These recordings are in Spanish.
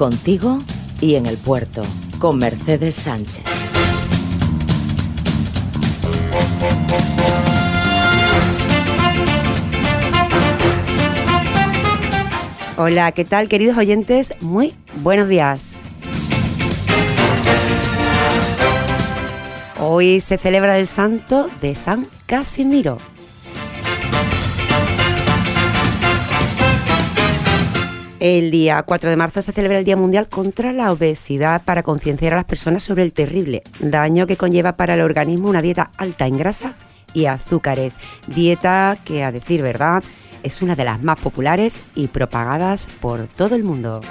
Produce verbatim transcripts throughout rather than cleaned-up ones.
Contigo y en el puerto, con Mercedes Sánchez. Hola, ¿qué tal, queridos oyentes? Muy buenos días. Hoy se celebra el santo de San Casimiro. El día cuatro de marzo se celebra el Día Mundial contra la Obesidad para concienciar a las personas sobre el terrible daño que conlleva para el organismo una dieta alta en grasa y azúcares. Dieta que, a decir verdad, es una de las más populares y propagadas por todo el mundo.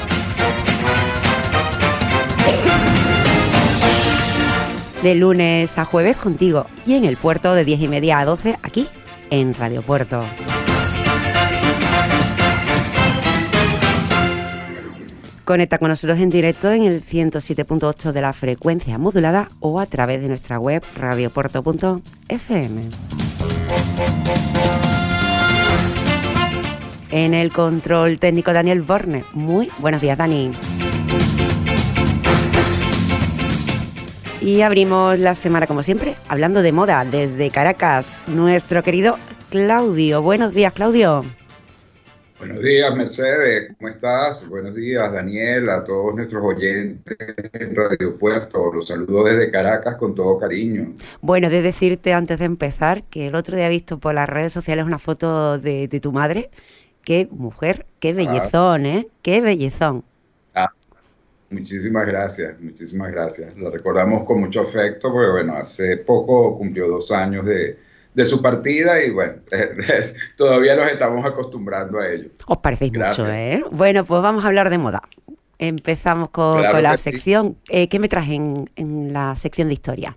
De lunes a jueves contigo y en el puerto de diez y media a doce aquí en Radio Puerto. Conecta con nosotros en directo en el ciento siete punto ocho de la frecuencia modulada o a través de nuestra web radiopuerto punto efe eme. En el control técnico Daniel Borne. Muy buenos días, Dani. Y abrimos la semana, como siempre, hablando de moda desde Caracas. Nuestro querido Claudio. Buenos días, Claudio. Buenos días, Mercedes, ¿cómo estás? Buenos días, Daniel, a todos nuestros oyentes en Radio Puerto. Los saludo desde Caracas con todo cariño. Bueno, he de decirte antes de empezar que el otro día he visto por las redes sociales una foto de, de tu madre. Qué mujer, qué bellezón, ¿eh? Qué bellezón. Ah, muchísimas gracias, muchísimas gracias. La recordamos con mucho afecto porque, bueno, hace poco cumplió dos años de... de su partida y bueno, todavía nos estamos acostumbrando a ello. Os parecéis Gracias. mucho, ¿eh? Bueno, pues vamos a hablar de moda. Empezamos con, claro con la sección. Sí. Eh, ¿Qué me traes en, en la sección de historia?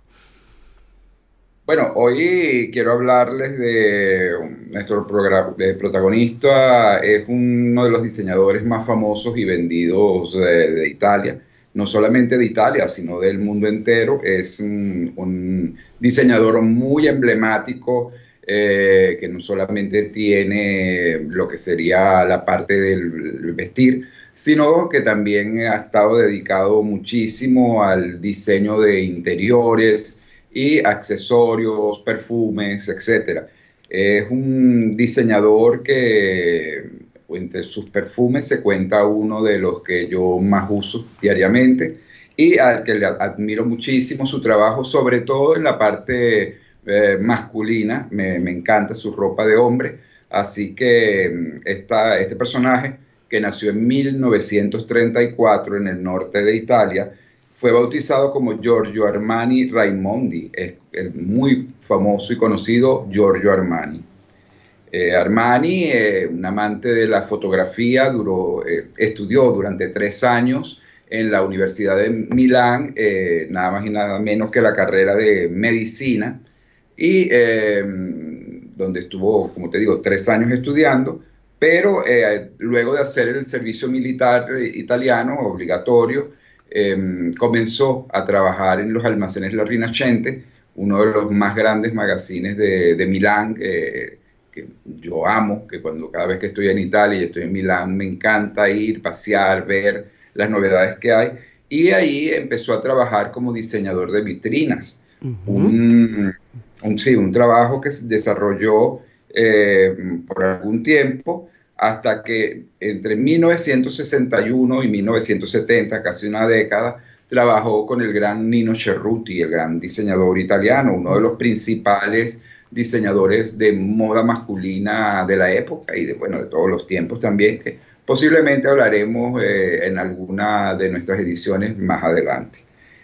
Bueno, hoy quiero hablarles de nuestro programa, de protagonista, es uno de los diseñadores más famosos y vendidos de, de Italia. No solamente de Italia, sino del mundo entero. Es un, un diseñador muy emblemático eh, que no solamente tiene lo que sería la parte del vestir, sino que también ha estado dedicado muchísimo al diseño de interiores y accesorios, perfumes, etcétera. Es un diseñador que... entre sus perfumes se cuenta uno de los que yo más uso diariamente y al que le admiro muchísimo su trabajo, sobre todo en la parte eh, masculina. Me, me encanta su ropa de hombre, así que esta, este personaje, que nació en mil novecientos treinta y cuatro en el norte de Italia, fue bautizado como Giorgio Armani Raimondi, es el muy famoso y conocido Giorgio Armani. Eh, Armani, eh, un amante de la fotografía, duró, eh, estudió durante tres años en la Universidad de Milán, eh, nada más y nada menos que la carrera de medicina, y eh, donde estuvo, como te digo, tres años estudiando, pero eh, luego de hacer el servicio militar italiano obligatorio, eh, comenzó a trabajar en los almacenes La Rinascente, uno de los más grandes magazines de, de Milán, eh, que yo amo, que cuando cada vez que estoy en Italia y estoy en Milán me encanta ir, pasear, ver las novedades que hay, y ahí empezó a trabajar como diseñador de vitrinas. Uh-huh. un, un, sí, un trabajo que se desarrolló eh, por algún tiempo, hasta que entre mil novecientos sesenta y uno y mil novecientos setenta, casi una década, trabajó con el gran Nino Cerruti, el gran diseñador italiano, uno de los principales diseñadores de moda masculina de la época y de, bueno, de todos los tiempos también, que posiblemente hablaremos eh, en alguna de nuestras ediciones más adelante.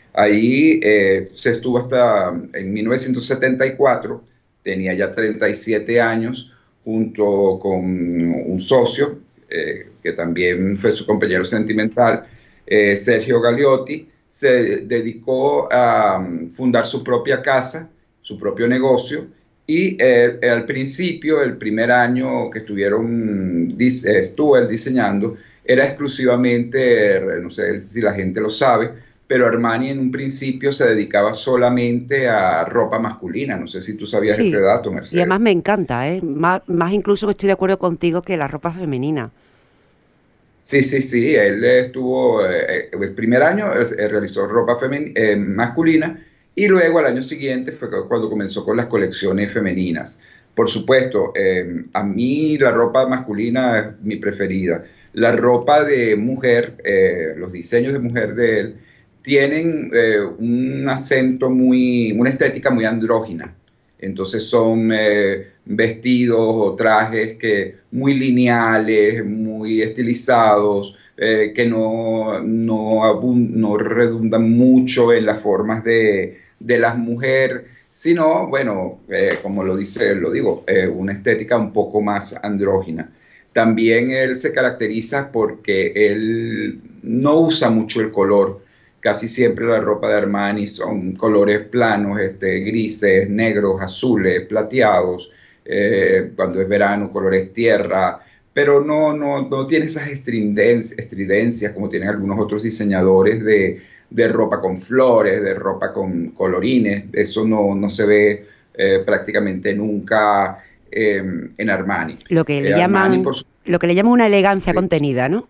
Ahí eh, se estuvo hasta en mil novecientos setenta y cuatro, tenía ya treinta y siete años, junto con un socio, eh, que también fue su compañero sentimental, eh, Sergio Gagliotti. Se dedicó a um, fundar su propia casa, su propio negocio, y eh, al principio, el primer año que estuvieron, estuvo él diseñando, era exclusivamente, no sé si la gente lo sabe, pero Armani en un principio se dedicaba solamente a ropa masculina. No sé si tú sabías sí, ese dato, Mercedes. Y además me encanta, ¿eh? Más, más incluso que estoy de acuerdo contigo que la ropa femenina. Sí, sí, sí, él estuvo, eh, el primer año eh, realizó ropa femen- eh, masculina y luego al año siguiente fue cu- cuando comenzó con las colecciones femeninas. Por supuesto, eh, a mí la ropa masculina es mi preferida. La ropa de mujer, eh, los diseños de mujer de él, tienen eh, un acento muy, una estética muy andrógina. Entonces son eh, vestidos o trajes que muy lineales, muy estilizados, eh, que no, no, abun- no redundan mucho en las formas de, de las mujeres, sino, bueno, eh, como lo dice, lo digo, eh, una estética un poco más andrógina. También él se caracteriza porque él no usa mucho el color. Casi siempre la ropa de Armani son colores planos, este, grises, negros, azules, plateados. Eh, cuando es verano, colores tierra, pero no, no, no tiene esas estridencias, estridencias como tienen algunos otros diseñadores de, de ropa con flores, de ropa con colorines. Eso no, no se ve eh, prácticamente nunca eh, en Armani. Lo que le Eh, Armani, llaman, por su lo que le llaman una elegancia sí, contenida, ¿no?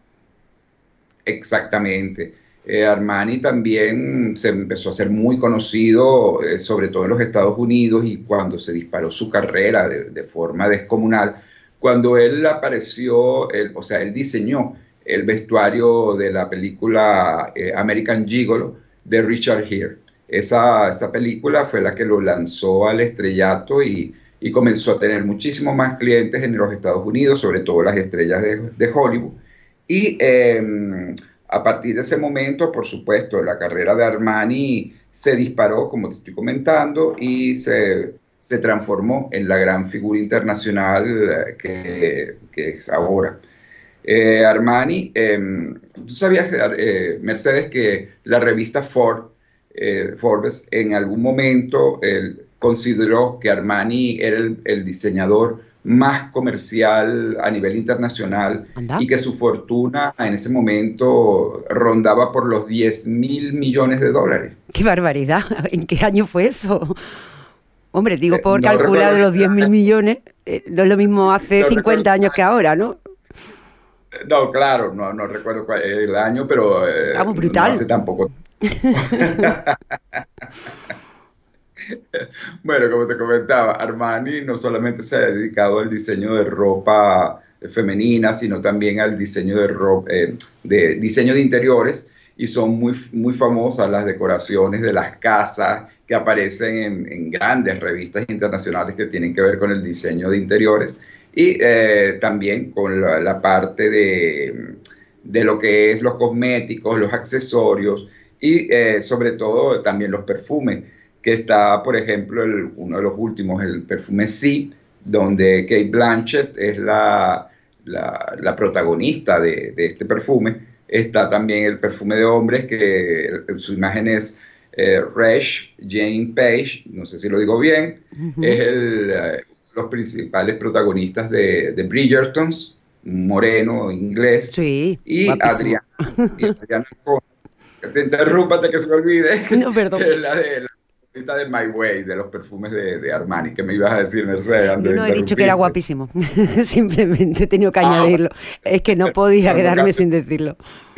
exactamente. Eh, Armani también se empezó a ser muy conocido, eh, sobre todo en los Estados Unidos, y cuando se disparó su carrera de, de forma descomunal, cuando él apareció, él- o sea, él diseñó el vestuario de la película eh, American Gigolo de Richard Gere. Esa, esa película fue la que lo lanzó al estrellato y, y comenzó a tener muchísimos más clientes en los Estados Unidos, sobre todo las estrellas de, de Hollywood. Y eh, a partir de ese momento, por supuesto, la carrera de Armani se disparó, como te estoy comentando, y se, se transformó en la gran figura internacional eh, que, que es ahora. Eh, Armani, eh, tú sabías, eh, Mercedes, que la revista Ford, eh, Forbes en algún momento eh, consideró que Armani era el, el diseñador más comercial a nivel internacional Anda, y que su fortuna en ese momento rondaba por los diez mil millones de dólares. qué barbaridad. ¿En qué año fue eso? Hombre, digo, Eh, por no calcular recuerdo de bien los diez mil millones, eh, no es lo mismo hace no recuerdo, cincuenta años que ahora, ¿no? no, claro, no, no recuerdo cuál es el año, pero eh, Vamos, no brutal. hace tampoco. Bueno, como te comentaba, Armani no solamente se ha dedicado al diseño de ropa femenina, sino también al diseño de, ro- eh, de diseño de interiores, y son muy, muy famosas las decoraciones de las casas que aparecen en, en grandes revistas internacionales que tienen que ver con el diseño de interiores y eh, también con la, la parte de, de lo que es los cosméticos, los accesorios y eh, sobre todo también los perfumes, que está, por ejemplo, el- uno de los últimos, el perfume Sí, donde Kate Blanchett es la, la- la protagonista de, de este perfume. Está también el perfume de hombres, que el- su imagen es eh, Resh Jane Page, no sé si lo digo bien, es Ujú. el, eh, los principales protagonistas de, de Bridgertons, un moreno inglés, Sí, y guapísimo. Adriana, y Adriana Cohen, que te interrumpa antes que se me olvide, No, perdón. que es la de la favorita de My Way, de los perfumes de, de Armani, que me ibas a decir, Mercedes, antes No, de no, he dicho que era interrumpirte. guapísimo. Simplemente he tenido que Ah, añadirlo. Es que no podía no, no quedarme cabe, sin decirlo.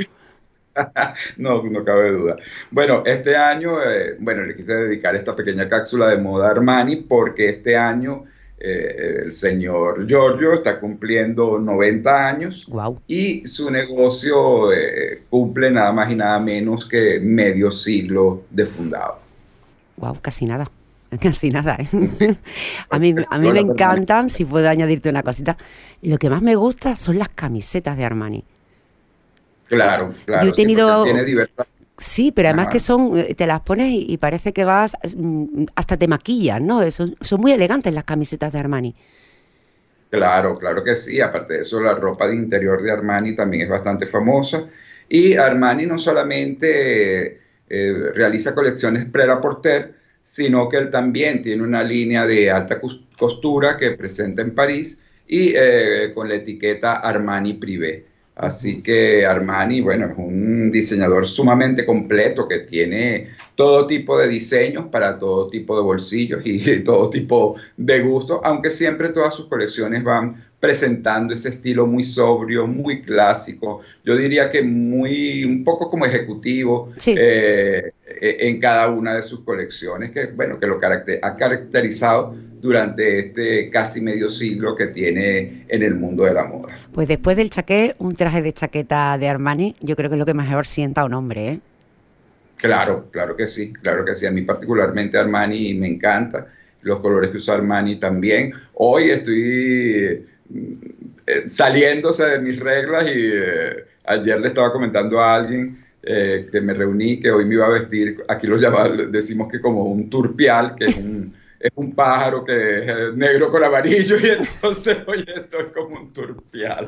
no, no cabe duda. Bueno, este año, eh, bueno, le quise dedicar esta pequeña cápsula de moda a Armani porque este año eh, el señor Giorgio está cumpliendo noventa años Wow, y su negocio eh, cumple nada más y nada menos que medio siglo de fundado. wow, casi nada. Casi nada, ¿eh? Sí, A mí, a mí yo me la permanezco. encantan, si puedo añadirte una cosita, lo que más me gusta son las camisetas de Armani. Claro, Yo he claro, sí, porque él tenido, tiene diversas. sí, pero además que Ajá. son, eh, te las pones y, y parece que vas, mm, hasta te maquillan, ¿no? Son, son muy elegantes las camisetas de Armani. Claro, claro que sí. Aparte de eso, la ropa de interior de Armani también es bastante famosa. Y Armani no solamente eh, realiza colecciones Prêt-à-Porter, sino que él también tiene una línea de alta cos- costura que presenta en París y eh, con la etiqueta Armani Privé. Ujú. Así que Armani, bueno, es un diseñador sumamente completo que tiene todo tipo de diseños para todo tipo de bolsillos y todo tipo de gusto, aunque siempre todas sus colecciones van presentando ese estilo muy sobrio, muy clásico, yo diría que muy, un poco como ejecutivo Sí. eh, en cada una de sus colecciones, que, bueno, que lo caracter ha caracterizado durante este casi medio siglo que tiene en el mundo de la moda. Pues después del chaqué, un traje de chaqueta de Armani, yo creo que es lo que mejor sienta a un hombre, ¿eh? Claro, claro que sí, claro que sí. A mí particularmente Armani me encanta, los colores que usa Armani también. Hoy estoy eh, saliéndose de mis reglas y eh, ayer le estaba comentando a alguien eh, que me reuní que hoy me iba a vestir, aquí lo llamamos, decimos que como un turpial, que es un, es un pájaro que es eh, negro con amarillo y entonces hoy estoy como un turpial.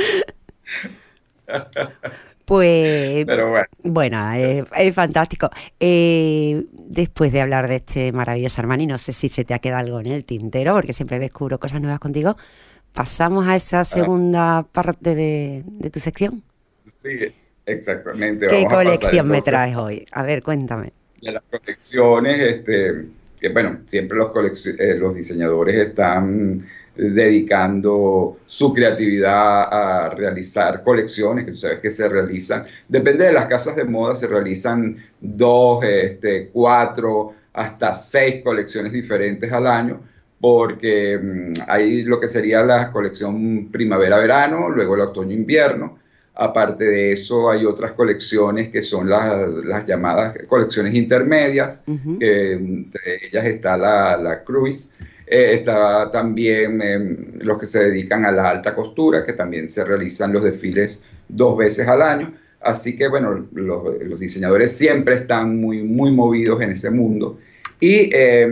Pues Pero bueno. bueno, es, es fantástico. Eh, después de hablar de este maravilloso Armani, no sé si se te ha quedado algo en el tintero, porque siempre descubro cosas nuevas contigo. Pasamos a esa Ah, segunda parte de, de tu sección. sí, exactamente. ¿Qué Vamos a pasar colección me entonces traes hoy? A ver, cuéntame. de las colecciones, este, que bueno, siempre los, colecci- eh, los diseñadores están dedicando su creatividad a realizar colecciones, que tú sabes que se realizan, depende de las casas de moda, se realizan dos, este, cuatro, hasta seis colecciones diferentes al año, porque mm, hay lo que sería la colección primavera-verano, luego el otoño-invierno. Aparte de eso, hay otras colecciones que son las, las llamadas colecciones intermedias, Ujú. que entre ellas está la, la Cruise. Eh, está también eh, los que se dedican a la alta costura, que también se realizan los desfiles dos veces al año. Así que, bueno, los, los diseñadores siempre están muy, muy movidos en ese mundo. Y eh,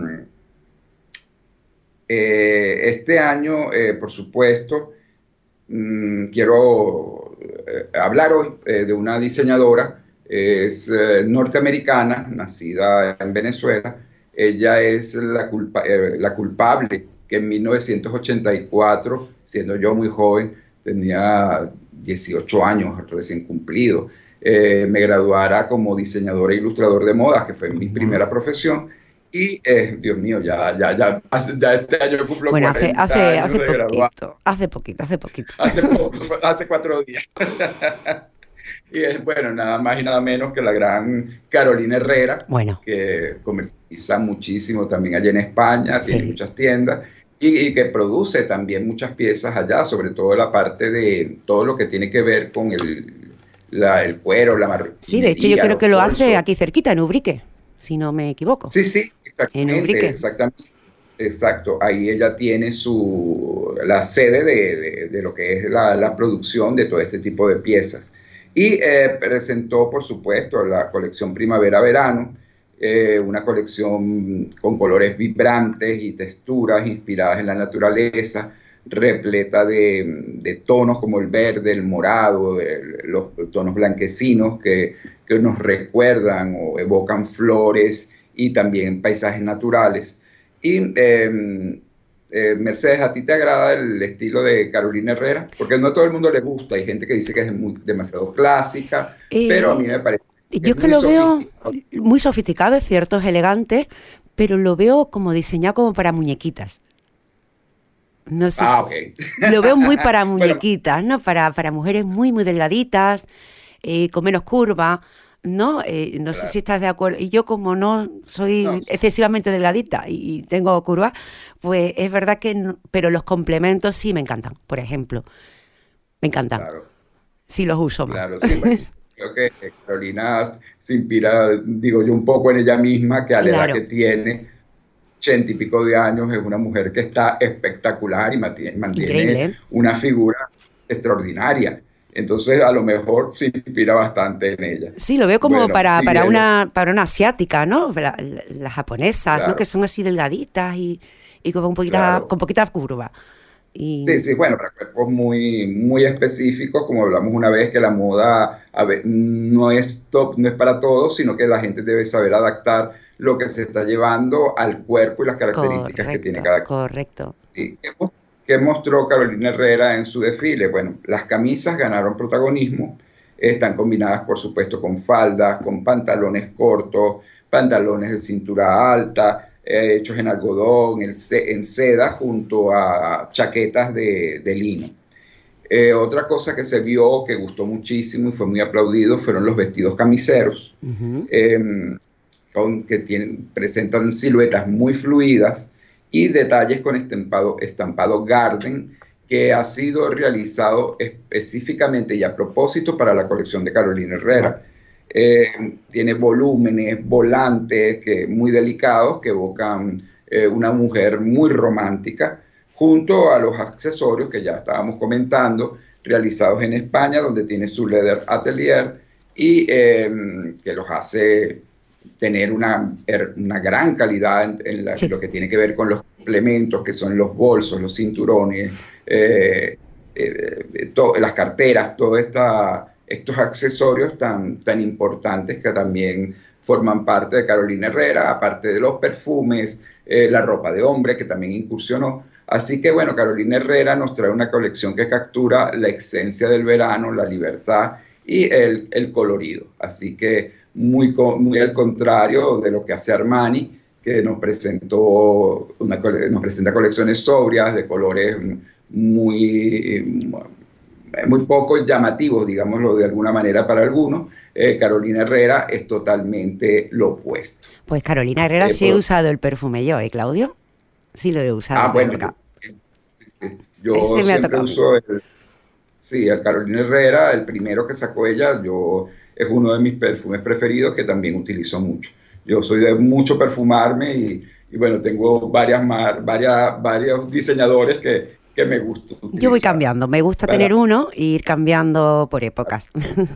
eh, este año, eh, por supuesto, mm, quiero eh, hablar hoy eh, de una diseñadora, es eh, norteamericana, nacida en Venezuela. Ella es la, culpa- eh, la culpable que en mil novecientos ochenta y cuatro, siendo yo muy joven, tenía dieciocho años recién cumplido, eh, me graduara como diseñador e ilustrador de moda, que fue mi Anda. primera profesión. Y, eh, Dios mío, ya, ya, ya, hace- ya este año cumplo Bueno, hace, cuarenta hace, años hace de graduado. poquito, hace poquito, hace poquito. Hace, poco, hace cuatro días. Y es, bueno, nada más y nada menos que la gran Carolina Herrera, Bueno, que comercializa muchísimo también allá en España, tiene sí. muchas tiendas y, y que produce también muchas piezas allá, sobre todo la parte de todo lo que tiene que ver con el, la- el cuero, la Sí, de hecho yo marroquinería, creo los que lo hace bolsos. aquí cerquita, en Ubrique, si no me equivoco. Sí, sí, En exactamente, Ubrique. exactamente. Exacto, ahí ella tiene su, la sede de, de- de lo que es la, la producción de todo este tipo de piezas. Y eh, presentó, por supuesto, la colección Primavera-Verano, eh, una colección con colores vibrantes y texturas inspiradas en la naturaleza, repleta de, de tonos como el verde, el morado, el- los tonos blanquecinos que, que nos recuerdan o evocan flores y también paisajes naturales. Y eh, eh, Mercedes, ¿a ti te agrada el estilo de Carolina Herrera? Porque no a todo el mundo le gusta, hay gente que dice que es muy, demasiado clásica, pero a Eh, mí me parece que yo es es que muy lo veo sofisticado. muy sofisticado, es cierto, es elegante, pero lo veo como diseñado como para muñequitas. No sé Ah, ok. si... Lo veo muy para Bueno, muñequitas, ¿no? Para, para mujeres muy, muy delgaditas, eh, con menos curva, ¿no? Eh, no sé si claro. estás de acuerdo. Y yo como no No, soy excesivamente delgadita y, y tengo curva, pues es verdad que no, pero los complementos sí me encantan, por ejemplo. Me encantan. claro, Sí los uso más. claro, sí, bueno. Creo que Carolina se inspira, digo yo, un poco en ella misma, que a la edad que Claro, tiene, ochenta y pico de años, es una mujer que está espectacular y mantiene, increíble, mantiene ¿eh? una figura extraordinaria. Entonces, a lo mejor se inspira bastante en ella. Sí, lo veo como Bueno, para, para siguiendo, una, para una asiática, ¿no? La- la- las japonesas, ¿no? Que claro, son así delgaditas y, y con poquita, con claro. poquita curva. Sí, Y sí, bueno, para cuerpos muy, muy específicos, como hablamos una vez, que la moda a ve- no es top, no es para todos, sino que la gente debe saber adaptar lo que se está llevando al cuerpo y las características que tiene correcto, cada. correcto. Sí. ¿Qué, mo- qué mostró Carolina Herrera en su desfile? Bueno, las camisas ganaron protagonismo, están combinadas por supuesto con faldas, con pantalones cortos, pantalones de cintura alta, eh, hechos en algodón, en, en seda, junto a chaquetas de, de lino. Eh, otra cosa que se vio, que gustó muchísimo y fue muy aplaudido, fueron los vestidos camiseros, uh-huh. eh, con, que tienen, presentan siluetas muy fluidas y detalles con estampado, estampado Garden, que ha sido realizado específicamente y a propósito para la colección de Carolina Herrera. Eh, tiene volúmenes, volantes que, muy delicados que evocan eh, una mujer muy romántica, junto a los accesorios que ya estábamos comentando, realizados en España, donde tiene su leather atelier y eh, que los hace tener una, una gran calidad en, en, la, sí. en lo que tiene que ver con los complementos, que son los bolsos, los cinturones, eh, eh, to, las carteras, todos estos accesorios tan, tan importantes que también forman parte de Carolina Herrera, aparte de los perfumes, eh, la ropa de hombre, que también incursionó. Así que, bueno, Carolina Herrera nos trae una colección que captura la esencia del verano, la libertad y el, el colorido. Así que muy, muy al contrario de lo que hace Armani, que nos presentó una, nos presenta colecciones sobrias, de colores muy, muy poco llamativos, digámoslo de alguna manera para algunos. Eh, Carolina Herrera es totalmente lo opuesto. Pues Carolina Herrera eh, sí he por... usado el perfume yo, ¿eh, Claudio? Sí lo he usado. Ah, bueno, yo, sí, sí. yo siempre uso el, sí, el Carolina Herrera, el primero que sacó ella, yo es uno de mis perfumes preferidos que también utilizo mucho. Yo soy de mucho perfumarme y, y bueno, tengo varias, varias, varios diseñadores que, que me gustan utilizar. Yo voy cambiando, me gusta Para... tener uno e ir cambiando por épocas.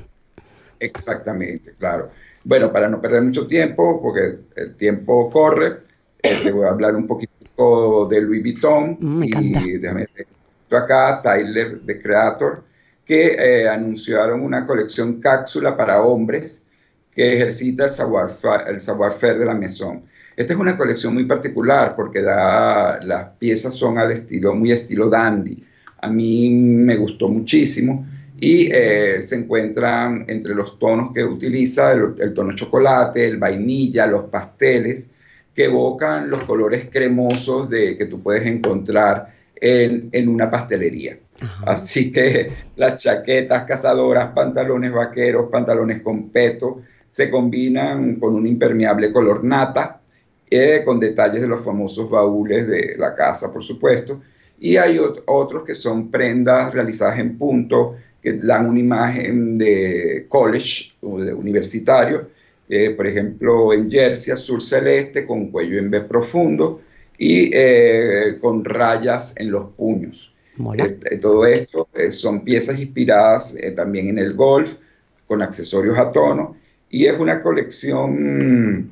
Exactamente, claro. Bueno, para no perder mucho tiempo, porque el tiempo corre, eh, te voy a hablar un poquito de Louis Vuitton. Me encanta. Y déjame ver acá, Tyler, The Creator, que eh, anunciaron una colección cápsula para hombres que ejercita el savoir-faire el savoir de la Maison. Esta es una colección muy particular porque da, las piezas son al estilo, muy estilo dandy. A mí me gustó muchísimo y eh, se encuentran entre los tonos que utiliza el, el tono chocolate, el vainilla, los pasteles, que evocan los colores cremosos de, que tú puedes encontrar en, en una pastelería. Ajá. Así que las chaquetas cazadoras, pantalones vaqueros, pantalones con peto, se combinan con un impermeable color nata, eh, con detalles de los famosos baúles de la casa, por supuesto. Y hay ot otros que son prendas realizadas en punto, que dan una imagen de college o de universitario, eh, por ejemplo, en jersey azul celeste con cuello en V profundo y eh, con rayas en los puños. Eh, todo esto eh, son piezas inspiradas eh, también en el golf, con accesorios a tono, y es una colección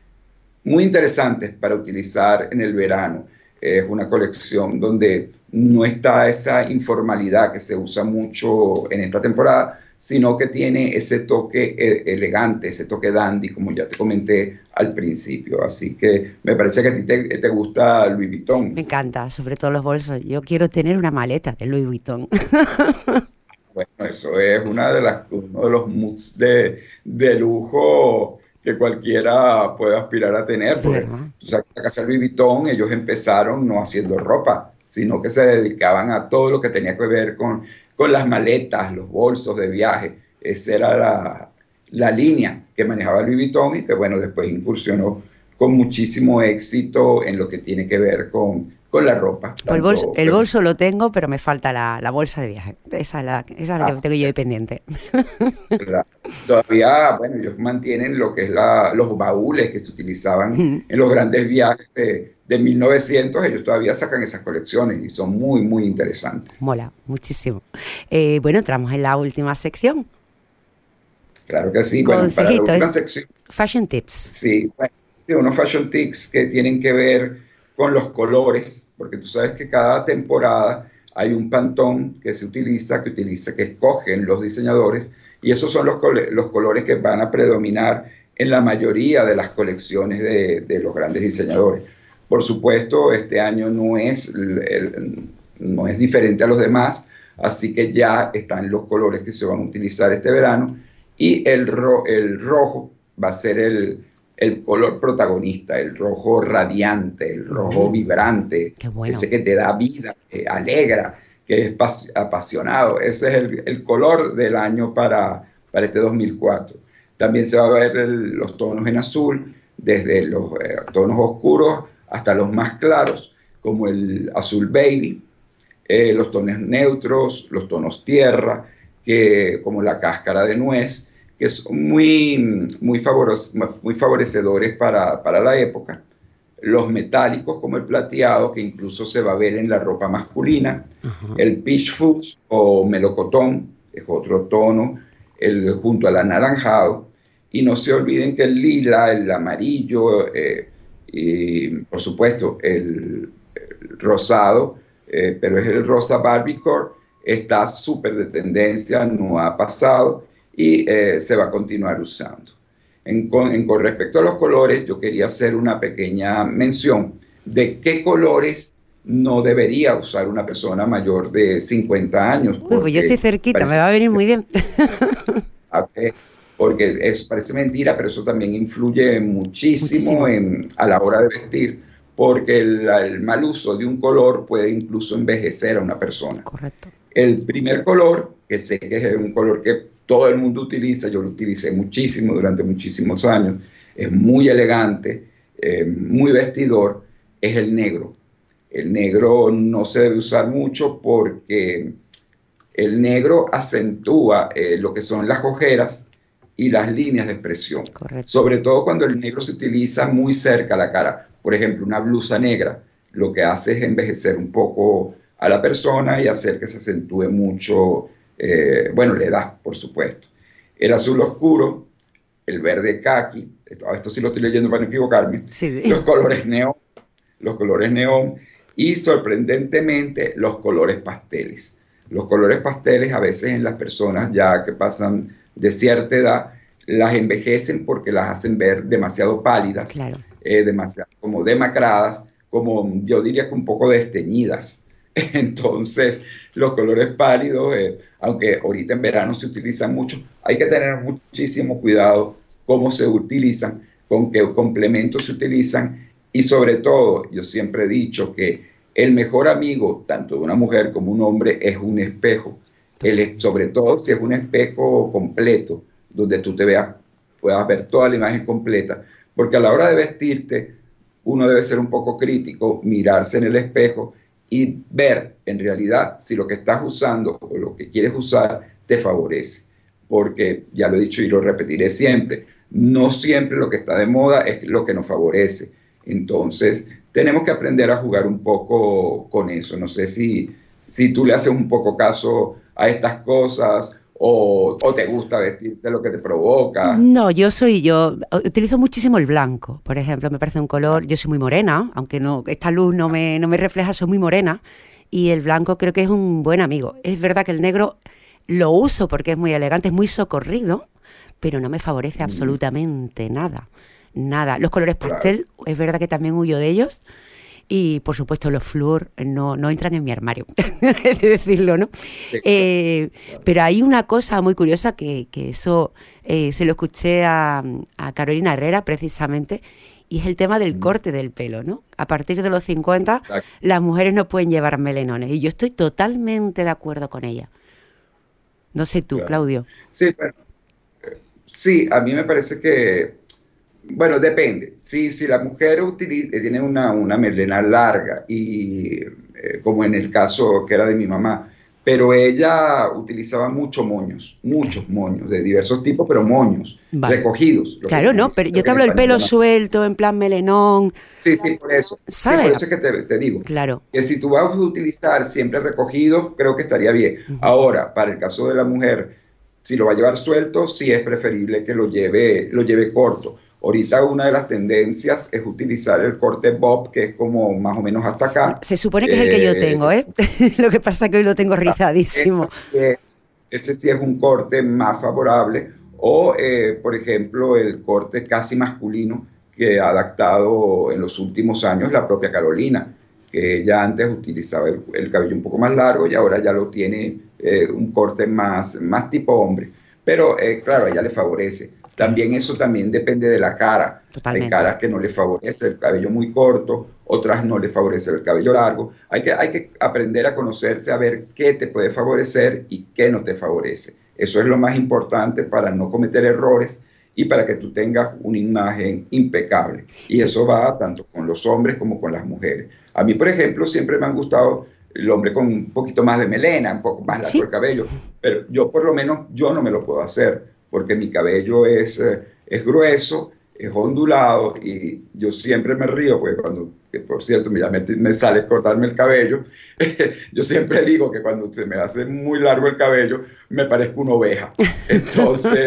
muy interesante para utilizar en el verano. Es una colección donde no está esa informalidad que se usa mucho en esta temporada, sino que tiene ese toque elegante, ese toque dandy, como ya te comenté al principio. Así que me parece que a ti te, te gusta Louis Vuitton. Me encanta, sobre todo los bolsos. Yo quiero tener una maleta de Louis Vuitton. Bueno, eso es una de las, uno de los moods de, de lujo que cualquiera puede aspirar a tener. Porque tú sabes, la casa Louis Vuitton, ellos empezaron no haciendo ropa, sino que se dedicaban a todo lo que tenía que ver con, con las maletas, los bolsos de viaje. Esa era la, la línea que manejaba Louis Vuitton y que, bueno, después incursionó con muchísimo éxito en lo que tiene que ver con, con la ropa. El bolso, el bolso lo tengo, pero me falta la, la bolsa de viaje. Esa es la, esa es la ah, que tengo yo ahí pendiente. Claro. Todavía, bueno, ellos mantienen lo que es la, los baúles que se utilizaban mm. en los grandes viajes de, de mil novecientos. Ellos todavía sacan esas colecciones y son muy, muy interesantes. Mola, muchísimo. Eh, bueno, entramos en la última sección. Claro que sí. Bueno, para la última sección. Fashion tips. Sí, bueno, unos fashion tips que tienen que ver con los colores, porque tú sabes que cada temporada hay un pantón que se utiliza, que utiliza, que escogen los diseñadores, y esos son los, los colores que van a predominar en la mayoría de las colecciones de, de los grandes diseñadores. Por supuesto, este año no es, el, el, no es diferente a los demás, así que ya están los colores que se van a utilizar este verano, y el, ro, el rojo va a ser el el color protagonista, el rojo radiante, el rojo Mm, vibrante, qué bueno. ese que te da vida, que alegra, que es pas- apasionado. Ese es el, el color del año para, para este dos mil cuatro. También se va a ver el- los tonos en azul, desde los eh, tonos oscuros hasta los más claros, como el azul baby, eh, los tonos neutros, los tonos tierra, que, como la cáscara de nuez, que son muy, muy, favore- muy favorecedores para, para la época. Los metálicos, como el plateado, que incluso se va a ver en la ropa masculina. Ajá. El peach fuzz o melocotón, es otro tono, el, junto al anaranjado. Y no se olviden que el lila, el amarillo, eh, y por supuesto el, el rosado, eh, pero es el rosa Barbiecore, está súper de tendencia, no ha pasado y eh, se va a continuar usando. En, con, en, con respecto a los colores, yo quería hacer una pequeña mención de qué colores no debería usar una persona mayor de cincuenta años, Uy, pues yo estoy porque cerquita, me parece, va a venir muy bien. porque es, parece mentira, pero eso también influye muchísimo Muchísimo. en, a la hora de vestir, porque el, el mal uso de un color puede incluso envejecer a una persona. Correcto. El primer color, que sé que es un color que todo el mundo utiliza, yo lo utilicé muchísimo durante muchísimos años, es muy elegante, eh, muy vestidor, es el negro. El negro no se debe usar mucho porque el negro acentúa eh, lo que son las ojeras y las líneas de expresión, Correcto. sobre todo cuando el negro se utiliza muy cerca a la cara. Por ejemplo, una blusa negra lo que hace es envejecer un poco a la persona y hacer que se acentúe mucho, eh, bueno, la edad, por supuesto. El azul oscuro, el verde caqui, esto, esto sí lo estoy leyendo para no equivocarme, Sí, los sí. colores neón, los colores neón y sorprendentemente los colores pasteles. Los colores pasteles a veces en las personas ya que pasan de cierta edad las envejecen porque las hacen ver demasiado pálidas, Claro. eh, demasiado como demacradas, como yo diría que un poco desteñidas. Entonces, los colores pálidos, eh, aunque ahorita en verano se utilizan mucho, hay que tener muchísimo cuidado cómo se utilizan, con qué complementos se utilizan y sobre todo, yo siempre he dicho que el mejor amigo, tanto de una mujer como un hombre, es un espejo. El, Totalmente. sobre todo si es un espejo completo, donde tú te veas, puedas ver toda la imagen completa, porque a la hora de vestirte, uno debe ser un poco crítico, mirarse en el espejo y ver en realidad si lo que estás usando o lo que quieres usar te favorece. Porque ya lo he dicho y lo repetiré siempre, no siempre lo que está de moda es lo que nos favorece. Entonces, tenemos que aprender a jugar un poco con eso. No sé si, si tú le haces un poco caso a estas cosas o, o te gusta vestirte lo que te provoca. No, yo soy yo. Utilizo muchísimo el blanco, por ejemplo, me parece un color. Yo soy muy morena, aunque no esta luz no me, no me refleja, soy muy morena. Y el blanco creo que es un buen amigo. Es verdad que el negro lo uso porque es muy elegante, es muy socorrido, pero no me favorece Mm, absolutamente nada. Nada. Los colores claro, pastel, es verdad que también huyo de ellos. Y por supuesto los flúor no, no entran en mi armario, es decirlo, ¿no? sí, claro, Eh, claro. pero hay una cosa muy curiosa que, que eso eh, se lo escuché a, a Carolina Herrera precisamente, y es el tema del Mm, corte del pelo, ¿no? A partir de los cincuenta exacto, las mujeres no pueden llevar melenones y yo estoy totalmente de acuerdo con ella. No sé tú, claro. Claudio. Sí, bueno, sí, a mí me parece que bueno, depende. Si, si la mujer utiliza, tiene una, una melena larga y eh, como en el caso que era de mi mamá, pero ella utilizaba muchos moños, Claro. muchos moños de diversos tipos, pero moños Vale. recogidos, lo que, Claro, llaman, no, pero lo yo te que en hablo del español pelo llaman. suelto, en plan melenón, Sí, sí, por eso. Sí, por ¿sabes? eso es que te, te digo Claro. que si tú vas a utilizar siempre recogido, creo que estaría bien. Ujú. Ahora, para el caso de la mujer, si lo va a llevar suelto, sí es preferible que lo lleve, lo lleve corto. Ahorita una de las tendencias es utilizar el corte bob, que es como más o menos hasta acá. Se supone que es el que yo tengo, Eh, ¿eh? Lo que pasa es que hoy lo tengo ese rizadísimo. sí es, ese sí es un corte más favorable. O, eh, por ejemplo, el corte casi masculino que ha adaptado en los últimos años la propia Carolina, que ella antes utilizaba el, el cabello un poco más largo y ahora ya lo tiene eh, un corte más, más tipo hombre. Pero, eh, claro, a ella le favorece. También eso también depende de la cara. Hay Totalmente. caras que no les favorece el cabello muy corto, otras no les favorece el cabello largo. Hay que, hay que aprender a conocerse, a ver qué te puede favorecer y qué no te favorece. Eso es lo más importante para no cometer errores y para que tú tengas una imagen impecable. Y eso va tanto con los hombres como con las mujeres. A mí, por ejemplo, siempre me han gustado el hombre con un poquito más de melena, un poco más largo Sí, el cabello, pero yo por lo menos yo no me lo puedo hacer porque mi cabello es, eh, es grueso, es ondulado y yo siempre me río porque cuando, que por cierto, mira, me, me sale cortarme el cabello, yo siempre digo que cuando se me hace muy largo el cabello me parezco una oveja. Entonces,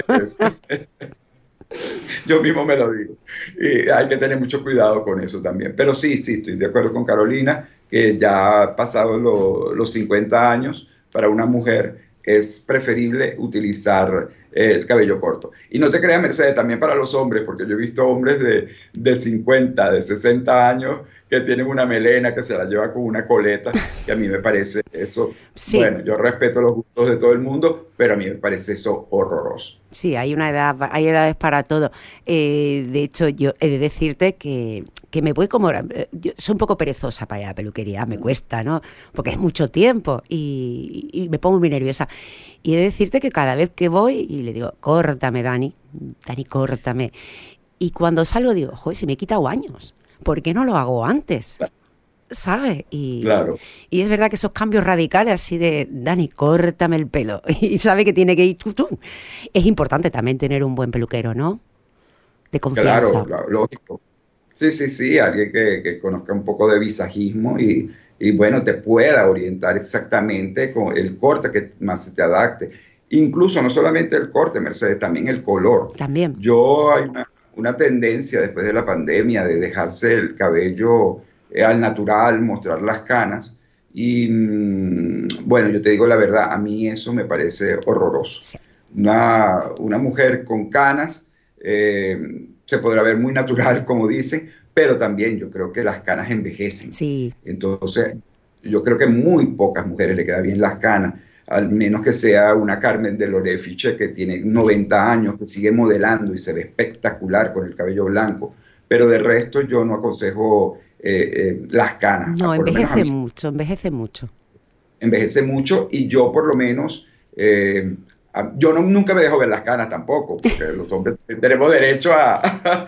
yo mismo me lo digo. Y hay que tener mucho cuidado con eso también. Pero sí, sí, estoy de acuerdo con Carolina, que ya pasados lo- los cincuenta años, para una mujer es preferible utilizar el cabello corto. Y no te creas, Mercedes, también para los hombres, porque yo he visto hombres de, de cincuenta, de sesenta años que tienen una melena que se la lleva con una coleta, que a mí me parece eso, sí. bueno, yo respeto los gustos de todo el mundo, pero a mí me parece eso horroroso. Sí, hay una edad, hay edades para todo. Eh, de hecho, yo he de decirte que, que me voy como... eh, Yo soy un poco perezosa para ir a la peluquería, me cuesta, ¿no? Porque es mucho tiempo y, y me pongo muy nerviosa. Y he de decirte que cada vez que voy y le digo, córtame, Dani, Dani, córtame. Y cuando salgo digo, joder, si me he quitado años, ¿por qué no lo hago antes? ¿Sabes? Y, Claro. y es verdad que esos cambios radicales así de, Dani, córtame el pelo, y sabe que tiene que ir tú, tú. Es importante también tener un buen peluquero, ¿no? De Claro, confianza. claro, lógico. Sí, sí, sí, alguien que, que conozca un poco de visajismo y, y, bueno, te pueda orientar exactamente con el corte que más se te adapte. Incluso no solamente el corte, Mercedes, también el color. También. Yo hay una, una tendencia después de la pandemia de dejarse el cabello eh, al natural, mostrar las canas. Y mm, bueno, yo te digo la verdad, a mí eso me parece horroroso. Sí. Una, una mujer con canas eh, se podrá ver muy natural, como dicen, pero también yo creo que las canas envejecen. Sí. Entonces, yo creo que muy pocas mujeres le quedan bien las canas, al menos que sea una Carmen de Lorefice que tiene noventa años, que sigue modelando y se ve espectacular con el cabello blanco. Pero de resto yo no aconsejo eh, eh, las canas, No, por lo menos a envejece mí mucho, envejece mucho. envejece mucho y yo por lo menos, eh, a- yo no, nunca me dejo ver las canas tampoco, porque los hombres tenemos derecho a,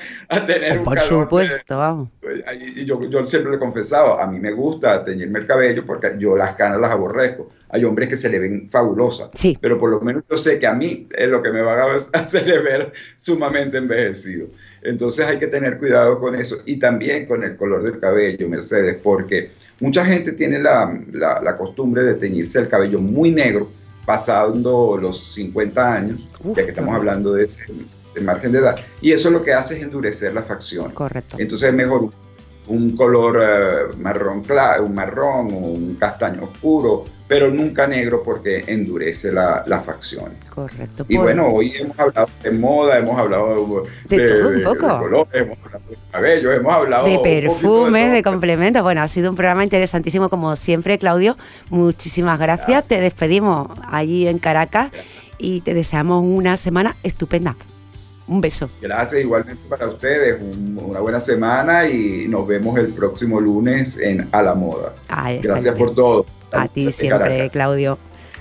a Oh, tener un por calor de... supuesto, vamos. Y yo, yo siempre le he confesado, a mí me gusta teñirme el cabello porque yo las canas las aborrezco. Hay hombres que se le ven fabulosas, Sí, pero por lo menos yo sé que a mí es lo que me va a hacer es ver sumamente envejecido. Entonces hay que tener cuidado con eso y también con el color del cabello, Mercedes, porque mucha gente tiene la, la, la costumbre de teñirse el cabello muy negro pasando los cincuenta años, uf, ya que qué estamos horror. hablando de ese, de margen de edad, y eso lo que hace es endurecer las facciones. Correcto. Entonces es mejor un color eh, marrón claro, un marrón o un castaño oscuro, pero nunca negro porque endurece la- las facciones. Correcto. Y Pues bueno, hoy hemos hablado de moda, hemos hablado de de, todo un de, de poco. colores, hemos hablado de cabello, hemos De hablado un poquito de perfumes, todo. de complementos. Bueno, ha sido un programa interesantísimo como siempre, Claudio. Muchísimas gracias. Gracias, Te despedimos allí en Caracas gracias. y te deseamos una semana estupenda. Un beso. Gracias igualmente para ustedes, un- una buena semana y nos vemos el próximo lunes en A la Moda. Ah, está Gracias bien. por todo. A Saludos ti desde siempre, Caracas. Claudio.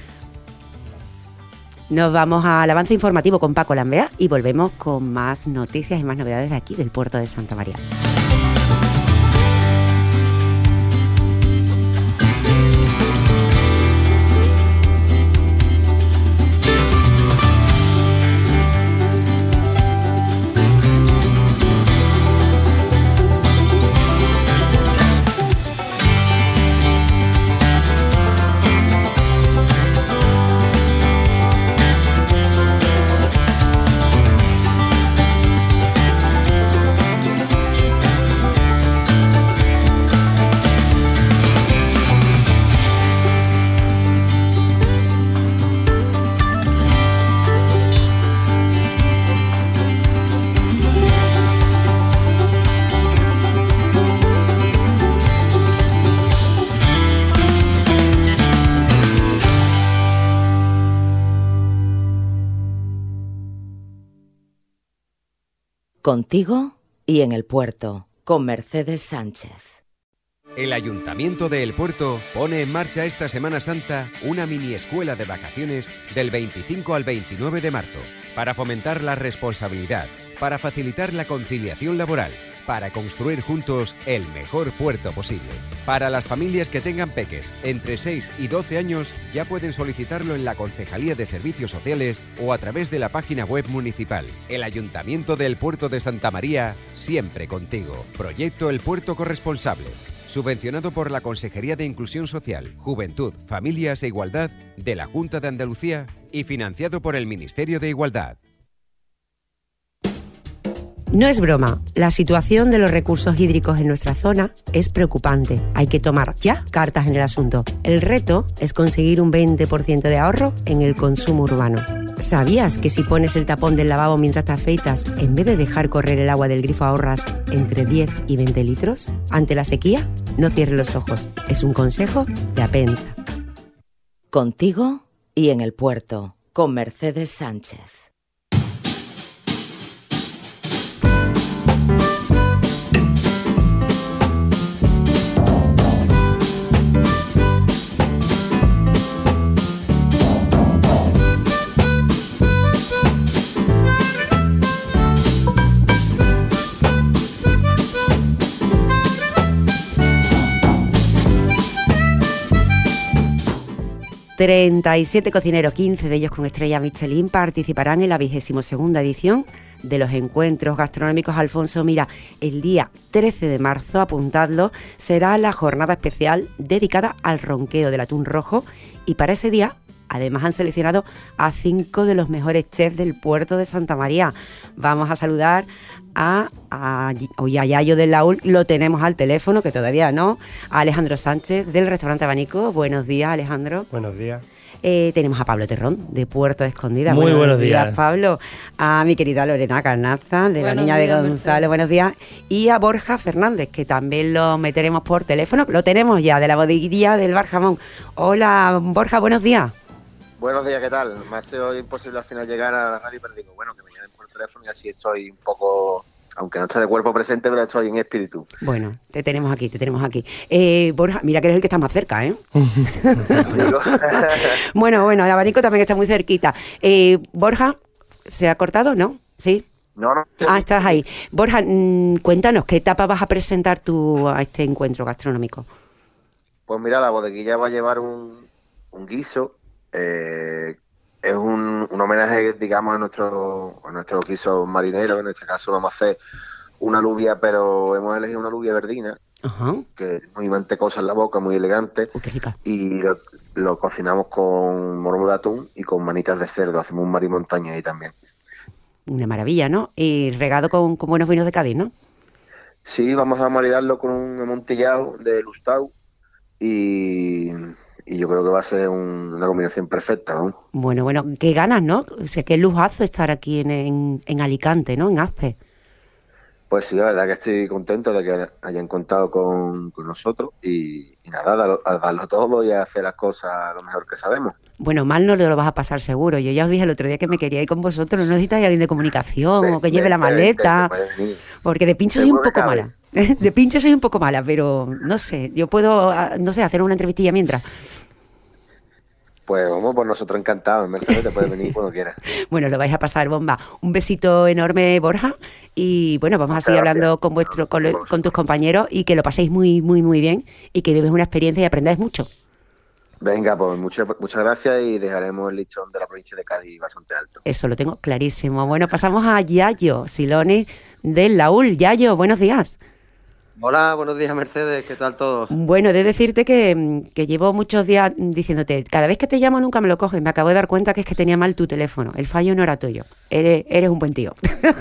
Nos vamos al avance informativo con Paco Lambea y volvemos con más noticias y más novedades de aquí del puerto de Santa María. Contigo y en el puerto, con Mercedes Sánchez. El Ayuntamiento de El Puerto pone en marcha esta Semana Santa una mini escuela de vacaciones del veinticinco al veintinueve de marzo para fomentar la responsabilidad, para facilitar la conciliación laboral, para construir juntos el mejor puerto posible. Para las familias que tengan peques entre seis y doce años ya pueden solicitarlo en la Concejalía de Servicios Sociales o a través de la página web municipal. El Ayuntamiento del Puerto de Santa María, siempre contigo. Proyecto El Puerto Corresponsable. Subvencionado por la Consejería de Inclusión Social, Juventud, Familias e Igualdad de la Junta de Andalucía y financiado por el Ministerio de Igualdad. No es broma, la situación de los recursos hídricos en nuestra zona es preocupante. Hay que tomar ya cartas en el asunto. El reto es conseguir un veinte por ciento de ahorro en el consumo urbano. ¿Sabías que si pones el tapón del lavabo mientras te afeitas, en vez de dejar correr el agua del grifo ahorras entre diez y veinte litros? Ante la sequía, no cierres los ojos. Es un consejo de Apensa. Contigo y en el puerto, con Mercedes Sánchez. treinta y siete cocineros, quince de ellos con estrella Michelin, participarán en la vigésima segunda edición de los encuentros gastronómicos Alfonso Mira. El día trece de marzo, apuntadlo, será la jornada especial dedicada al ronqueo del atún rojo y para ese día además han seleccionado a cinco de los mejores chefs del puerto de Santa María. Vamos a saludar a, a, a Yayo del Laúl, lo tenemos al teléfono, que todavía no, a Alejandro Sánchez del restaurante Abanico. Buenos días, Alejandro. Buenos días. Eh, tenemos a Pablo Terrón, de Puerto Escondida. Muy buenos, buenos días. días, Pablo. A mi querida Lorena Carnaza, de buenos la Niña días, de Gonzalo. Mercedes. Buenos días. Y a Borja Fernández, que también lo meteremos por teléfono. Lo tenemos ya, de la bodeguilla del Bar Jamón. Hola, Borja, buenos días. Buenos días, ¿qué tal? Me ha sido imposible al final llegar a la radio, pero digo, bueno, que me llamen por teléfono y así estoy un poco, aunque no esté de cuerpo presente, pero estoy en espíritu. Bueno, te tenemos aquí, te tenemos aquí. Eh, Borja, mira que eres el que está más cerca, ¿eh? bueno, bueno, el abanico también está muy cerquita. Eh, Borja, ¿se ha cortado, no? ¿Sí? No, no. Ah, estás ahí. Borja, mmm, cuéntanos, ¿qué etapa vas a presentar tú a este encuentro gastronómico? Pues mira, la bodeguilla va a llevar un, un guiso. Eh, es un, un homenaje, digamos, a nuestro a nuestro guiso marinero. En este caso vamos a hacer una alubia, pero hemos elegido una alubia verdina. Ajá. Que es muy mantecosa en la boca, muy elegante. Oh, qué rica. Y lo, lo cocinamos con mormo de atún y con manitas de cerdo. Hacemos un marimontaña ahí también. Una maravilla, ¿no? Y regado con, con buenos vinos de Cádiz, ¿no? Sí, vamos a maridarlo con un amontillado de Lustau y... Y yo creo que va a ser un, una combinación perfecta, ¿no? Bueno, bueno, qué ganas, ¿no? O sea, qué lujazo estar aquí en, en, en Alicante, ¿no? En Aspe. Pues sí, la verdad que estoy contento de que hayan contado con, con nosotros y, y nada, darlo, a darlo todo y a hacer las cosas lo mejor que sabemos. Bueno, mal no lo vas a pasar seguro. Yo ya os dije el otro día que me quería ir con vosotros. No necesitáis a alguien de comunicación de, o que lleve de, la maleta. De, de, porque de pinche soy un poco mala. De pinche soy un poco mala, pero no sé. Yo puedo, no sé, hacer una entrevistilla mientras. Pues vamos, pues nosotros encantados, Mercedes, te puedes venir cuando quieras. Bueno, lo vais a pasar bomba. Un besito enorme, Borja, y bueno, vamos Muchas a seguir gracias. hablando con vuestro, con, con tus compañeros y que lo paséis muy, muy, muy bien y que vives una experiencia y aprendáis mucho. Venga, pues muchas, muchas gracias y dejaremos el listón de la provincia de Cádiz bastante alto. Eso lo tengo clarísimo. Bueno, pasamos a Yayo Silone del Laúl. Yayo, buenos días. Hola, buenos días, Mercedes, ¿qué tal todo? Bueno, he de decirte que, que llevo muchos días diciéndote, cada vez que te llamo nunca me lo coges, me acabo de dar cuenta que es que tenía mal tu teléfono, el fallo no era tuyo, eres, eres un buen tío.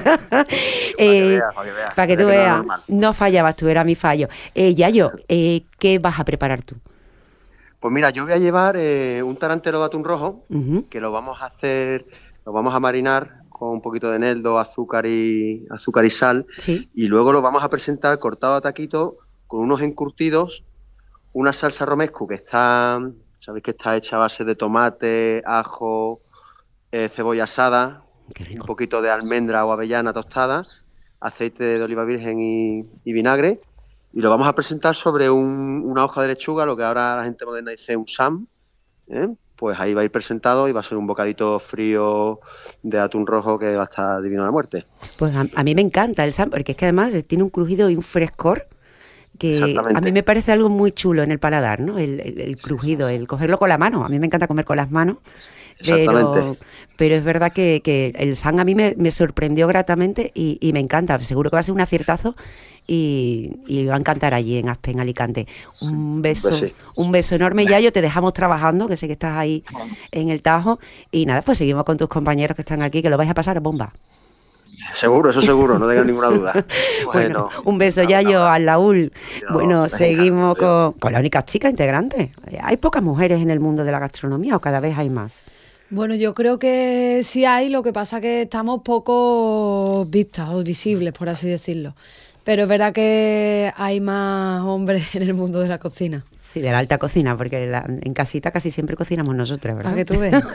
eh, para que, que, veas, para que tú veas, no, no fallabas tú, era mi fallo. Eh, Yayo, eh, ¿qué vas a preparar tú? Pues mira, yo voy a llevar eh, un tarantelo de atún rojo, uh-huh. que lo vamos a hacer, lo vamos a marinar con un poquito de eneldo, azúcar y azúcar y sal, sí. Y luego lo vamos a presentar cortado a taquitos con unos encurtidos, una salsa romesco que está, sabéis que está hecha a base de tomate, ajo, eh, cebolla asada, un poquito de almendra o avellana tostada aceite de oliva virgen y, y vinagre, y lo vamos a presentar sobre un, una hoja de lechuga, lo que ahora la gente moderna dice un sam, ¿eh? Pues ahí va a ir presentado y va a ser un bocadito frío de atún rojo que va a estar divino a la muerte. Pues a, a mí me encanta el sam, porque es que además tiene un crujido y un frescor que a mí me parece algo muy chulo en el paladar, ¿no? El, el, el crujido, el cogerlo con la mano. A mí me encanta comer con las manos, pero, pero es verdad que, que el sam a mí me, me sorprendió gratamente y, y me encanta. Seguro que va a ser un aciertazo y, y va a encantar allí en Aspe, en Alicante. Un beso, pues sí. un beso enorme, Yayo. Te dejamos trabajando, que sé que estás ahí en el Tajo. Y nada, pues seguimos con tus compañeros que están aquí, que lo vais a pasar bomba. Seguro, eso seguro, no tengas ninguna duda. Bueno, bueno, un beso, Yayo, al Laúl. Bueno, venga, seguimos con, con la única chica integrante. ¿Hay pocas mujeres en el mundo de la gastronomía o cada vez hay más? Bueno, yo creo que sí hay, lo que pasa que estamos poco vistas o visibles, por así decirlo. Pero es verdad que hay más hombres en el mundo de la cocina. Sí, de la alta cocina, porque la, en casita casi siempre cocinamos nosotras, ¿verdad? Para que tú veas.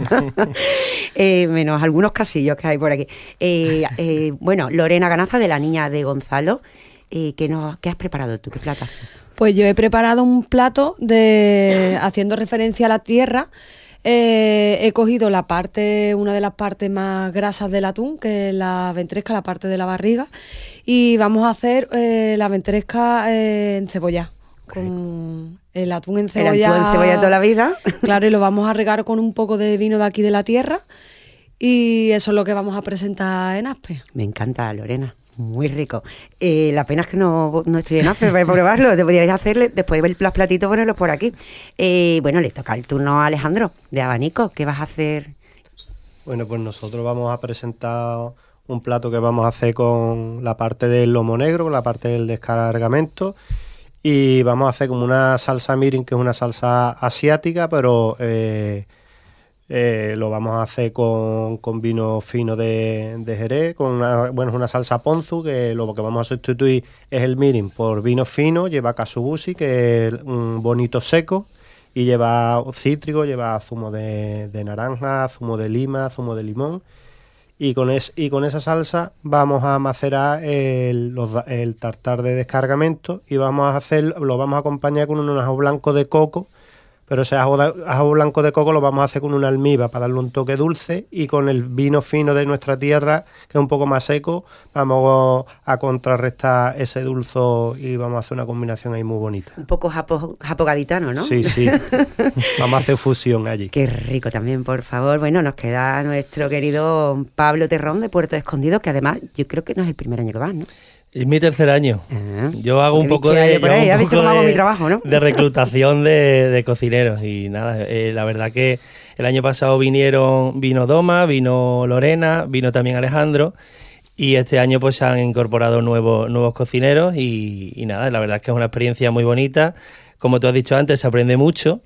eh, menos algunos casillos que hay por aquí. Eh, eh, bueno, Lorena Ganaza, de La Niña de Gonzalo, eh, ¿qué, nos, ¿qué has preparado tú? ¿Qué plato? Pues yo he preparado un plato de haciendo referencia a la tierra. Eh, he cogido la parte, una de las partes más grasas del atún, que es la ventresca, la parte de la barriga, y vamos a hacer eh, la ventresca eh, encebollada. Con el atún encebollado. El atún encebollado toda la vida. Claro, y lo vamos a regar con un poco de vino de aquí de la tierra. Y eso es lo que vamos a presentar en Aspe. Me encanta, Lorena. Muy rico. Eh, la pena es que no, no estoy en Aspe para probarlo. Deberíais hacerle, después de ver los platitos, ponerlos por aquí. Eh, bueno, le toca el turno a Alejandro, de Abanico. ¿Qué vas a hacer? Bueno, pues nosotros vamos a presentar un plato que vamos a hacer con la parte del lomo negro, la parte del descargamento. Y vamos a hacer como una salsa mirin, que es una salsa asiática, pero eh, eh, lo vamos a hacer con, con vino fino de, de Jerez, con una, bueno, es una salsa ponzu, que lo que vamos a sustituir es el mirin por vino fino, lleva kasubushi, que es un bonito seco, y lleva cítrico, lleva zumo de, de naranja, zumo de lima, zumo de limón. Y con, es, y con esa salsa vamos a macerar el, los, el tartar de descargamento y vamos a hacer, lo vamos a acompañar con un ajo blanco de coco, pero ese ajo, de, ajo blanco de coco lo vamos a hacer con una almíbar para darle un toque dulce, y con el vino fino de nuestra tierra, que es un poco más seco, vamos a contrarrestar ese dulzo y vamos a hacer una combinación ahí muy bonita. Un poco japo, japogaditano, ¿no? Sí, sí. Vamos a hacer fusión allí. Qué rico también, por favor. Bueno, nos queda nuestro querido Pablo Terrón, de Puerto Escondido, que además yo creo que no es el primer año que vas, ¿no? Es mi tercer año. Ah, yo hago un poco de, yo ahí, hago un poco de, de, trabajo, ¿no? de reclutación de, de cocineros. Y nada, eh, la verdad que el año pasado vinieron, vino Doma, vino Lorena, vino también Alejandro. Y este año pues se han incorporado nuevos, nuevos cocineros y, y nada, la verdad es que es una experiencia muy bonita. Como tú has dicho antes, se aprende mucho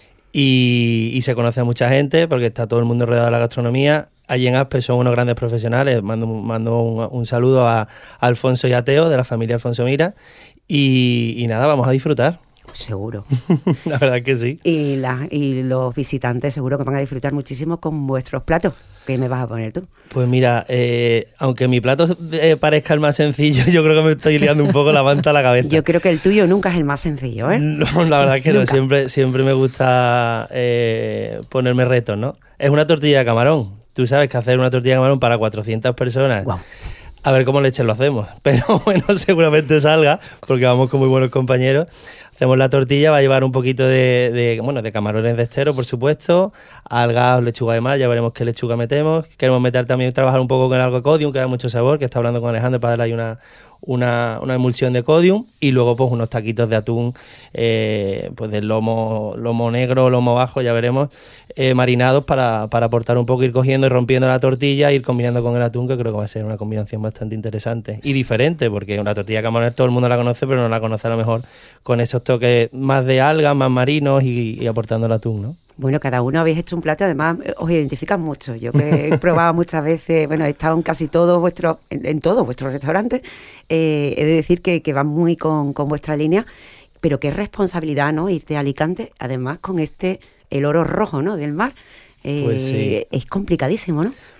y, y se conoce a mucha gente porque está todo el mundo rodeado de la gastronomía. Allí en Aspe son unos grandes profesionales. Mando, mando un, un saludo a, a Alfonso y a Teo, de la familia Alfonso Mira. Y, y nada, vamos a disfrutar. Seguro. La verdad que sí. Y, la, y los visitantes seguro que van a disfrutar muchísimo con vuestros platos. ¿Qué me vas a poner tú? Pues mira, eh, aunque mi plato eh, parezca el más sencillo, yo creo que me estoy liando un poco la manta a la cabeza. Yo creo que el tuyo nunca es el más sencillo, ¿eh? No, la verdad que no. Siempre, siempre me gusta eh, ponerme retos, ¿no? Es una tortilla de camarón. Tú sabes que hacer una tortilla de camarón para cuatrocientas personas... Wow. A ver cómo leches lo hacemos. Pero bueno, seguramente salga, porque vamos con muy buenos compañeros. Hacemos la tortilla, va a llevar un poquito de, de bueno, de camarones de estero, por supuesto, algas, lechuga de mar, ya veremos qué lechuga metemos. Queremos meter también, trabajar un poco con algo de codium, que da mucho sabor, que está hablando con Alejandro para darle ahí una, una, una emulsión de codium, y luego pues unos taquitos de atún, eh, pues del lomo, lomo negro, lomo bajo, ya veremos, eh, marinados para, para aportar un poco, ir cogiendo y rompiendo la tortilla, ir combinando con el atún, que creo que va a ser una combinación bastante interesante y diferente, porque una tortilla de camarón todo el mundo la conoce, pero no la conoce a lo mejor con esos toques más de algas, más marinos y, y aportando el atún, ¿no? Bueno, cada uno habéis hecho un plato, además os identifican mucho. Yo que he probado muchas veces, bueno, he estado en casi todos vuestros, en, en todos vuestros restaurantes, eh, he de decir que, que van muy con, con vuestra línea, pero qué responsabilidad, ¿no? Irte a Alicante, además con este, el oro rojo, ¿no? Del mar. Eh, pues sí. Es complicadísimo, ¿no?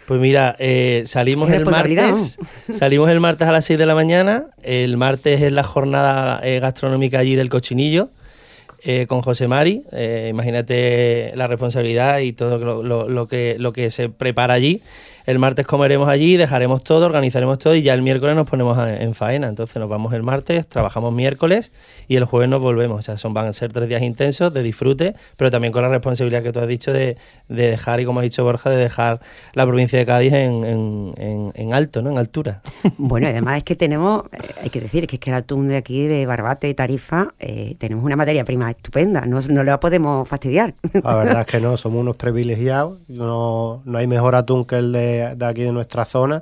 Pues mira, eh, salimos Qué el responsabilidad, martes, salimos el martes a las seis de la mañana, el martes es la jornada eh, gastronómica allí del Cochinillo, eh, con José Mari, eh, imagínate la responsabilidad y todo lo, lo, lo, que, lo que se prepara allí. El martes comeremos allí, dejaremos todo, organizaremos todo y ya el miércoles nos ponemos a, en faena. Entonces nos vamos el martes, trabajamos miércoles y el jueves nos volvemos. O sea, son, van a ser tres días intensos de disfrute, pero también con la responsabilidad que tú has dicho de, de dejar, y como ha dicho Borja, de dejar la provincia de Cádiz en, en, en, en alto, ¿no? En altura. Bueno, además es que tenemos, eh, hay que decir, que es que el atún de aquí, de Barbate y Tarifa, eh, tenemos una materia prima estupenda, no, no la podemos fastidiar. La verdad es que no, somos unos privilegiados, no, no hay mejor atún que el de de aquí de nuestra zona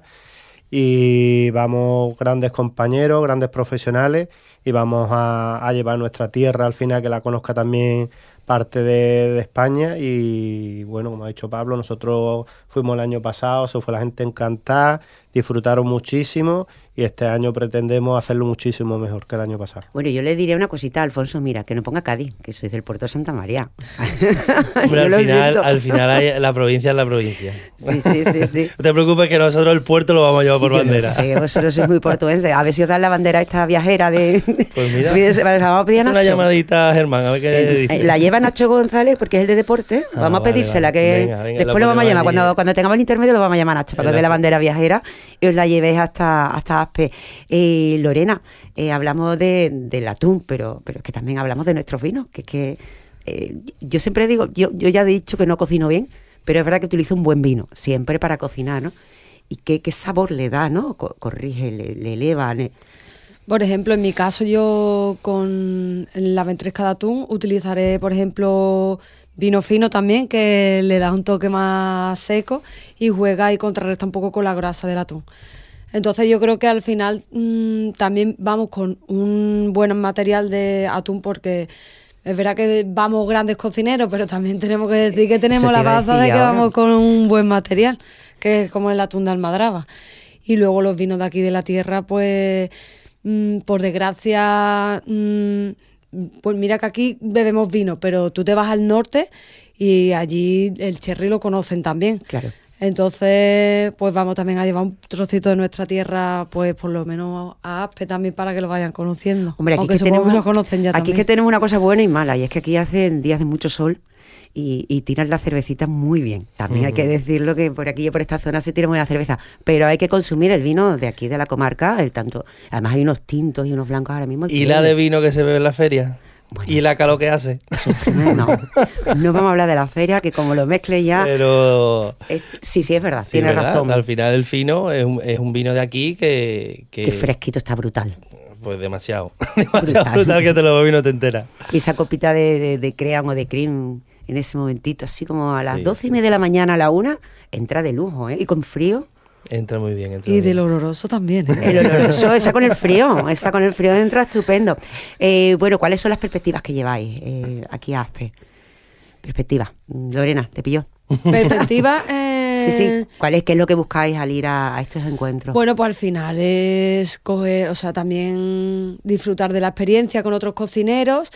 y vamos grandes compañeros, grandes profesionales y vamos a, a llevar nuestra tierra al final, que la conozca también parte de, de España. Y bueno, como ha dicho Pablo, nosotros fuimos el año pasado, se fue la gente encantada, disfrutaron muchísimo y este año pretendemos hacerlo muchísimo mejor que el año pasado. Bueno, yo le diré una cosita a Alfonso, mira, que no ponga Cádiz, que soy del puerto de Santa María. Hombre, al, final, al final hay, la provincia es la provincia. Sí, sí, sí, sí. No te preocupes que nosotros el puerto lo vamos a llevar por yo bandera. Sí, vosotros sois muy portuenses. A ver si os dan la bandera esta viajera de... Pues mira, vamos a pedir a Nacho. Una llamadita a Germán, a ver qué eh, dice. La lleva Nacho González porque es el de deporte. Ah, vamos vale, a pedírsela, vale. que Venga, venga, después lo vamos a llamar. Cuando, cuando tengamos el intermedio lo vamos a llamar a Nacho para que os dé la bandera viajera y os la llevéis hasta, hasta Aspe. Eh, Lorena, eh, hablamos de, del atún, pero, pero es que también hablamos de nuestros vinos, que es que eh, yo siempre digo, yo, yo ya he dicho que no cocino bien, pero es verdad que utilizo un buen vino, siempre para cocinar, ¿no? Y qué, qué sabor le da, ¿no? Co- corrige, le, le eleva. Le... Por ejemplo, en mi caso yo con la ventresca de atún utilizaré, por ejemplo, vino fino también, que le da un toque más seco y juega y contrarresta un poco con la grasa del atún. Entonces yo creo que al final mmm, también vamos con un buen material de atún, porque es verdad que vamos grandes cocineros, pero también tenemos que decir que tenemos la baza de que ahora. Vamos con un buen material, que es como el atún de Almadraba. Y luego los vinos de aquí de la tierra, pues mmm, por desgracia, mmm, pues mira que aquí bebemos vino, pero tú te vas al norte y allí el cherry lo conocen también. Claro. Entonces, pues vamos también a llevar un trocito de nuestra tierra, pues por lo menos a Aspe también, para que lo vayan conociendo. Hombre, aquí aunque que supongo tenemos, que lo conocen ya aquí también. es que tenemos una cosa buena y mala, y es que aquí hacen días de mucho sol y, y tiran la cervecita muy bien. También uh-huh. hay que decirlo, que por aquí y por esta zona se tira muy la cerveza, pero hay que consumir el vino de aquí de la comarca, el tanto. Además hay unos tintos y unos blancos ahora mismo. ¿Y la de vino que se bebe en la feria? Bueno, ¿y la calor que hace? No, no vamos a hablar de la feria, que como lo mezcle ya... Pero... Es, sí, sí, es verdad, sí, tienes ¿verdad? razón. O sea, al final el fino es un, es un vino de aquí que... que... Qué fresquito, está brutal. Pues demasiado, demasiado brutal. brutal que te lo bebes y no te enteras. Y esa copita de, de, de cream o de cream en ese momentito, así como a las sí, doce sí, y media sí. de la mañana a la una, entra de lujo, ¿eh? Y con frío... Entra muy bien. Entra y muy del bien. oloroso también. ¿eh? El oloroso, esa con el frío, esa con el frío entra estupendo. Eh, bueno, ¿cuáles son las perspectivas que lleváis eh, aquí a Aspe? Perspectivas. Lorena, ¿te pilló? Perspectiva... Eh... Sí, sí. ¿Cuál es, qué es lo que buscáis al ir a, a estos encuentros? Bueno, pues al final es coger, o sea, también disfrutar de la experiencia con otros cocineros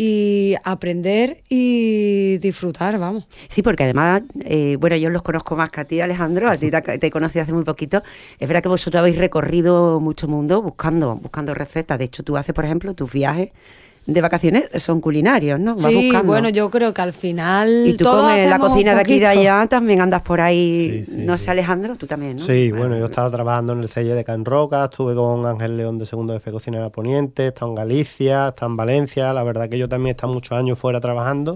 y aprender y disfrutar, vamos. Sí, porque además, eh, bueno, yo los conozco más que a ti, Alejandro, a ti te, te he conocido hace muy poquito. Es verdad que vosotros habéis recorrido mucho mundo buscando, buscando recetas. De hecho, tú haces, por ejemplo, tus viajes de vacaciones son culinarios, ¿no? Vas sí, buscando. Bueno, yo creo que al final y tú todos con la cocina de aquí y de allá también andas por ahí, sí, sí, no sé, sí. Alejandro, tú también, ¿no? Sí, bueno, yo estaba trabajando en el C I de Can Roca, estuve con Ángel León de Segundo F Cocina Poniente, he estado en Galicia, he estado en Valencia, la verdad que yo también he estado muchos años fuera trabajando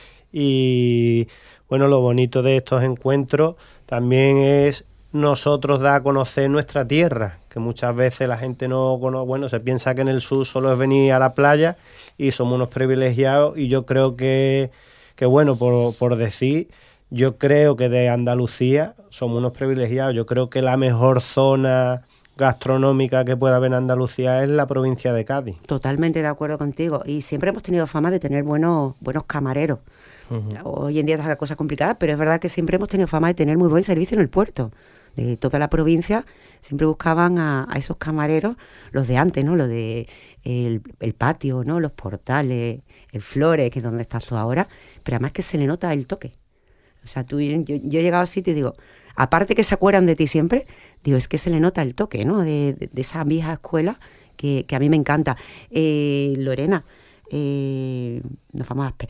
y bueno, lo bonito de estos encuentros también es nosotros dar a conocer nuestra tierra, que muchas veces la gente no conoce, bueno, se piensa que en el sur solo es venir a la playa y somos unos privilegiados y yo creo que, que bueno, por, por decir, yo creo que de Andalucía somos unos privilegiados, yo creo que la mejor zona gastronómica que puede haber en Andalucía es la provincia de Cádiz. Totalmente de acuerdo contigo y siempre hemos tenido fama de tener buenos, buenos camareros. Uh-huh. Hoy en día es una cosa complicada, pero es verdad que siempre hemos tenido fama de tener muy buen servicio en el puerto. De toda la provincia siempre buscaban a, a esos camareros, los de antes, ¿no? Los de el, el patio, ¿no? Los portales, el Flores, que es donde estás tú ahora, pero además que se le nota el toque. O sea, tú, yo, yo he llegado al sitio y digo, aparte que se acuerdan de ti siempre, digo, es que se le nota el toque, ¿no? De, de, de esa vieja escuela que, que a mí me encanta. Eh, Lorena, eh, nos vamos a espe-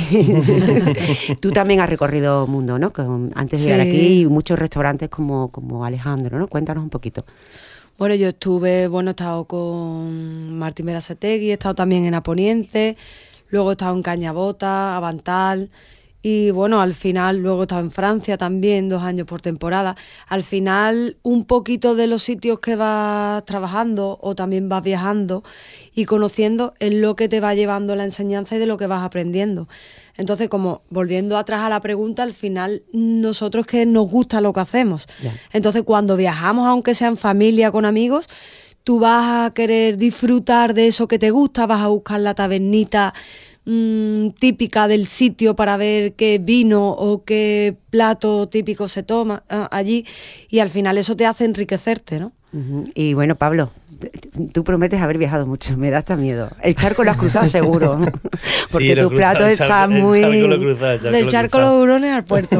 tú también has recorrido mundo, ¿no? Con, antes de Sí. llegar aquí, muchos restaurantes como, como Alejandro, ¿no? Cuéntanos un poquito. Bueno, yo estuve, bueno, he estado con Martín Berasategui, he estado también en Aponiente, luego he estado en Cañabota, Avantal, y bueno, al final luego he estado en Francia también, dos años por temporada. Al final, un poquito de los sitios que vas trabajando o también vas viajando y conociendo es lo que te va llevando la enseñanza y de lo que vas aprendiendo. Entonces, como volviendo atrás a la pregunta, al final nosotros que nos gusta lo que hacemos. Ya. Entonces, cuando viajamos, aunque sea en familia, con amigos, tú vas a querer disfrutar de eso que te gusta, vas a buscar la tabernita mmm, típica del sitio para ver qué vino o qué plato típico se toma uh, allí, y al final eso te hace enriquecerte, ¿no? Uh-huh. Y bueno, Pablo, t- tú prometes haber viajado mucho, me da hasta miedo. El charco lo has cruzado seguro, porque Sí, lo tu cruza, plato el está charco- el muy... charco lo cruza, el charco Del lo charco cruza. los hurones al puerto.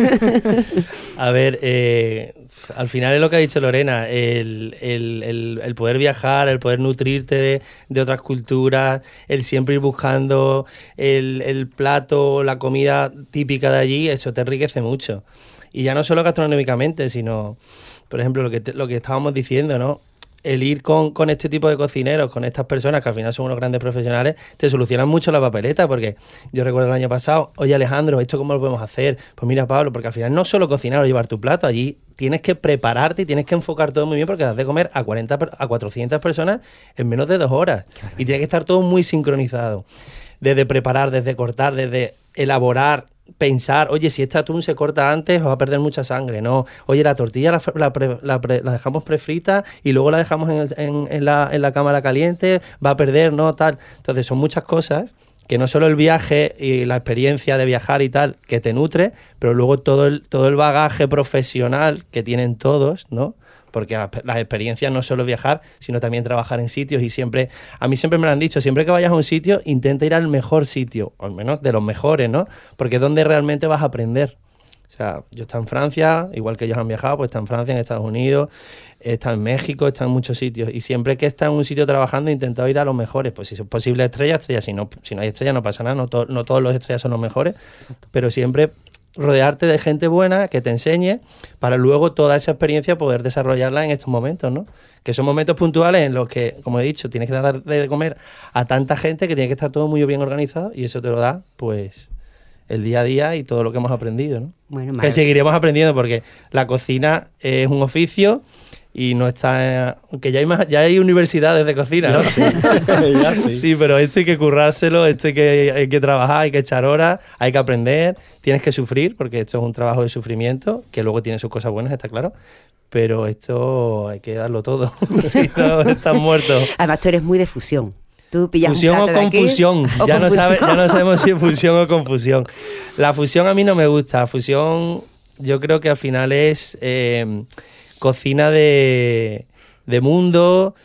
A ver, eh, al final es lo que ha dicho Lorena, el, el, el, el poder viajar, el poder nutrirte de, de otras culturas, el siempre ir buscando el, el plato, la comida típica de allí, eso te enriquece mucho. Y ya no solo gastronómicamente, sino, por ejemplo, lo que, te, lo que estábamos diciendo, ¿no? El ir con, con este tipo de cocineros, con estas personas que al final son unos grandes profesionales, te solucionan mucho la papeleta, porque yo recuerdo el año pasado, oye Alejandro, ¿esto cómo lo podemos hacer? Pues mira Pablo, porque al final no solo cocinar o llevar tu plato, allí tienes que prepararte y tienes que enfocar todo muy bien porque das de comer a cuarenta, a cuatrocientas personas en menos de dos horas. Y tiene que estar todo muy sincronizado. Desde preparar, desde cortar, desde elaborar, pensar, oye, si este atún se corta antes va a perder mucha sangre, no, oye, la tortilla la, la, pre, la, pre, la dejamos prefrita y luego la dejamos en, el, en, en, la, en la cámara caliente, va a perder, no, tal. Entonces son muchas cosas que no solo el viaje y la experiencia de viajar y tal, que te nutre, pero luego todo el, todo el bagaje profesional que tienen todos, ¿no? Porque las experiencias no solo viajar, sino también trabajar en sitios, y siempre, a mí siempre me lo han dicho, siempre que vayas a un sitio, intenta ir al mejor sitio, o al menos de los mejores, ¿no? Porque es donde realmente vas a aprender. O sea, yo he estado en Francia, igual que ellos han viajado, pues he estado en Francia, en Estados Unidos, he estado en México, he estado en muchos sitios, y siempre que he estado en un sitio trabajando he intentado ir a los mejores, pues si es posible estrella, estrella, si no, si no hay estrella no pasa nada, no, to- no todos los estrellas son los mejores. Exacto. Pero siempre rodearte de gente buena que te enseñe para luego toda esa experiencia poder desarrollarla en estos momentos, ¿no? Que son momentos puntuales en los que, como he dicho, tienes que dar de comer a tanta gente que tiene que estar todo muy bien organizado, y eso te lo da, pues, el día a día y todo lo que hemos aprendido, ¿no? Bueno, que seguiremos aprendiendo, porque la cocina es un oficio y no está... Aunque ya hay más, ya hay universidades de cocina, ¿no? Ya sí. Ya sí. Sí, pero esto hay que currárselo, esto hay que, hay que trabajar, hay que echar horas, hay que aprender, tienes que sufrir, porque esto es un trabajo de sufrimiento, que luego tiene sus cosas buenas, está claro, pero esto hay que darlo todo, si no estás muerto. Además, tú eres muy de fusión. Tú pillas fusión un o plato de aquí, confusión, o ya no, confusión. sabe, ya no sabemos si es fusión o confusión. La fusión a mí no me gusta, la fusión yo creo que al final es eh, cocina de, de mundo,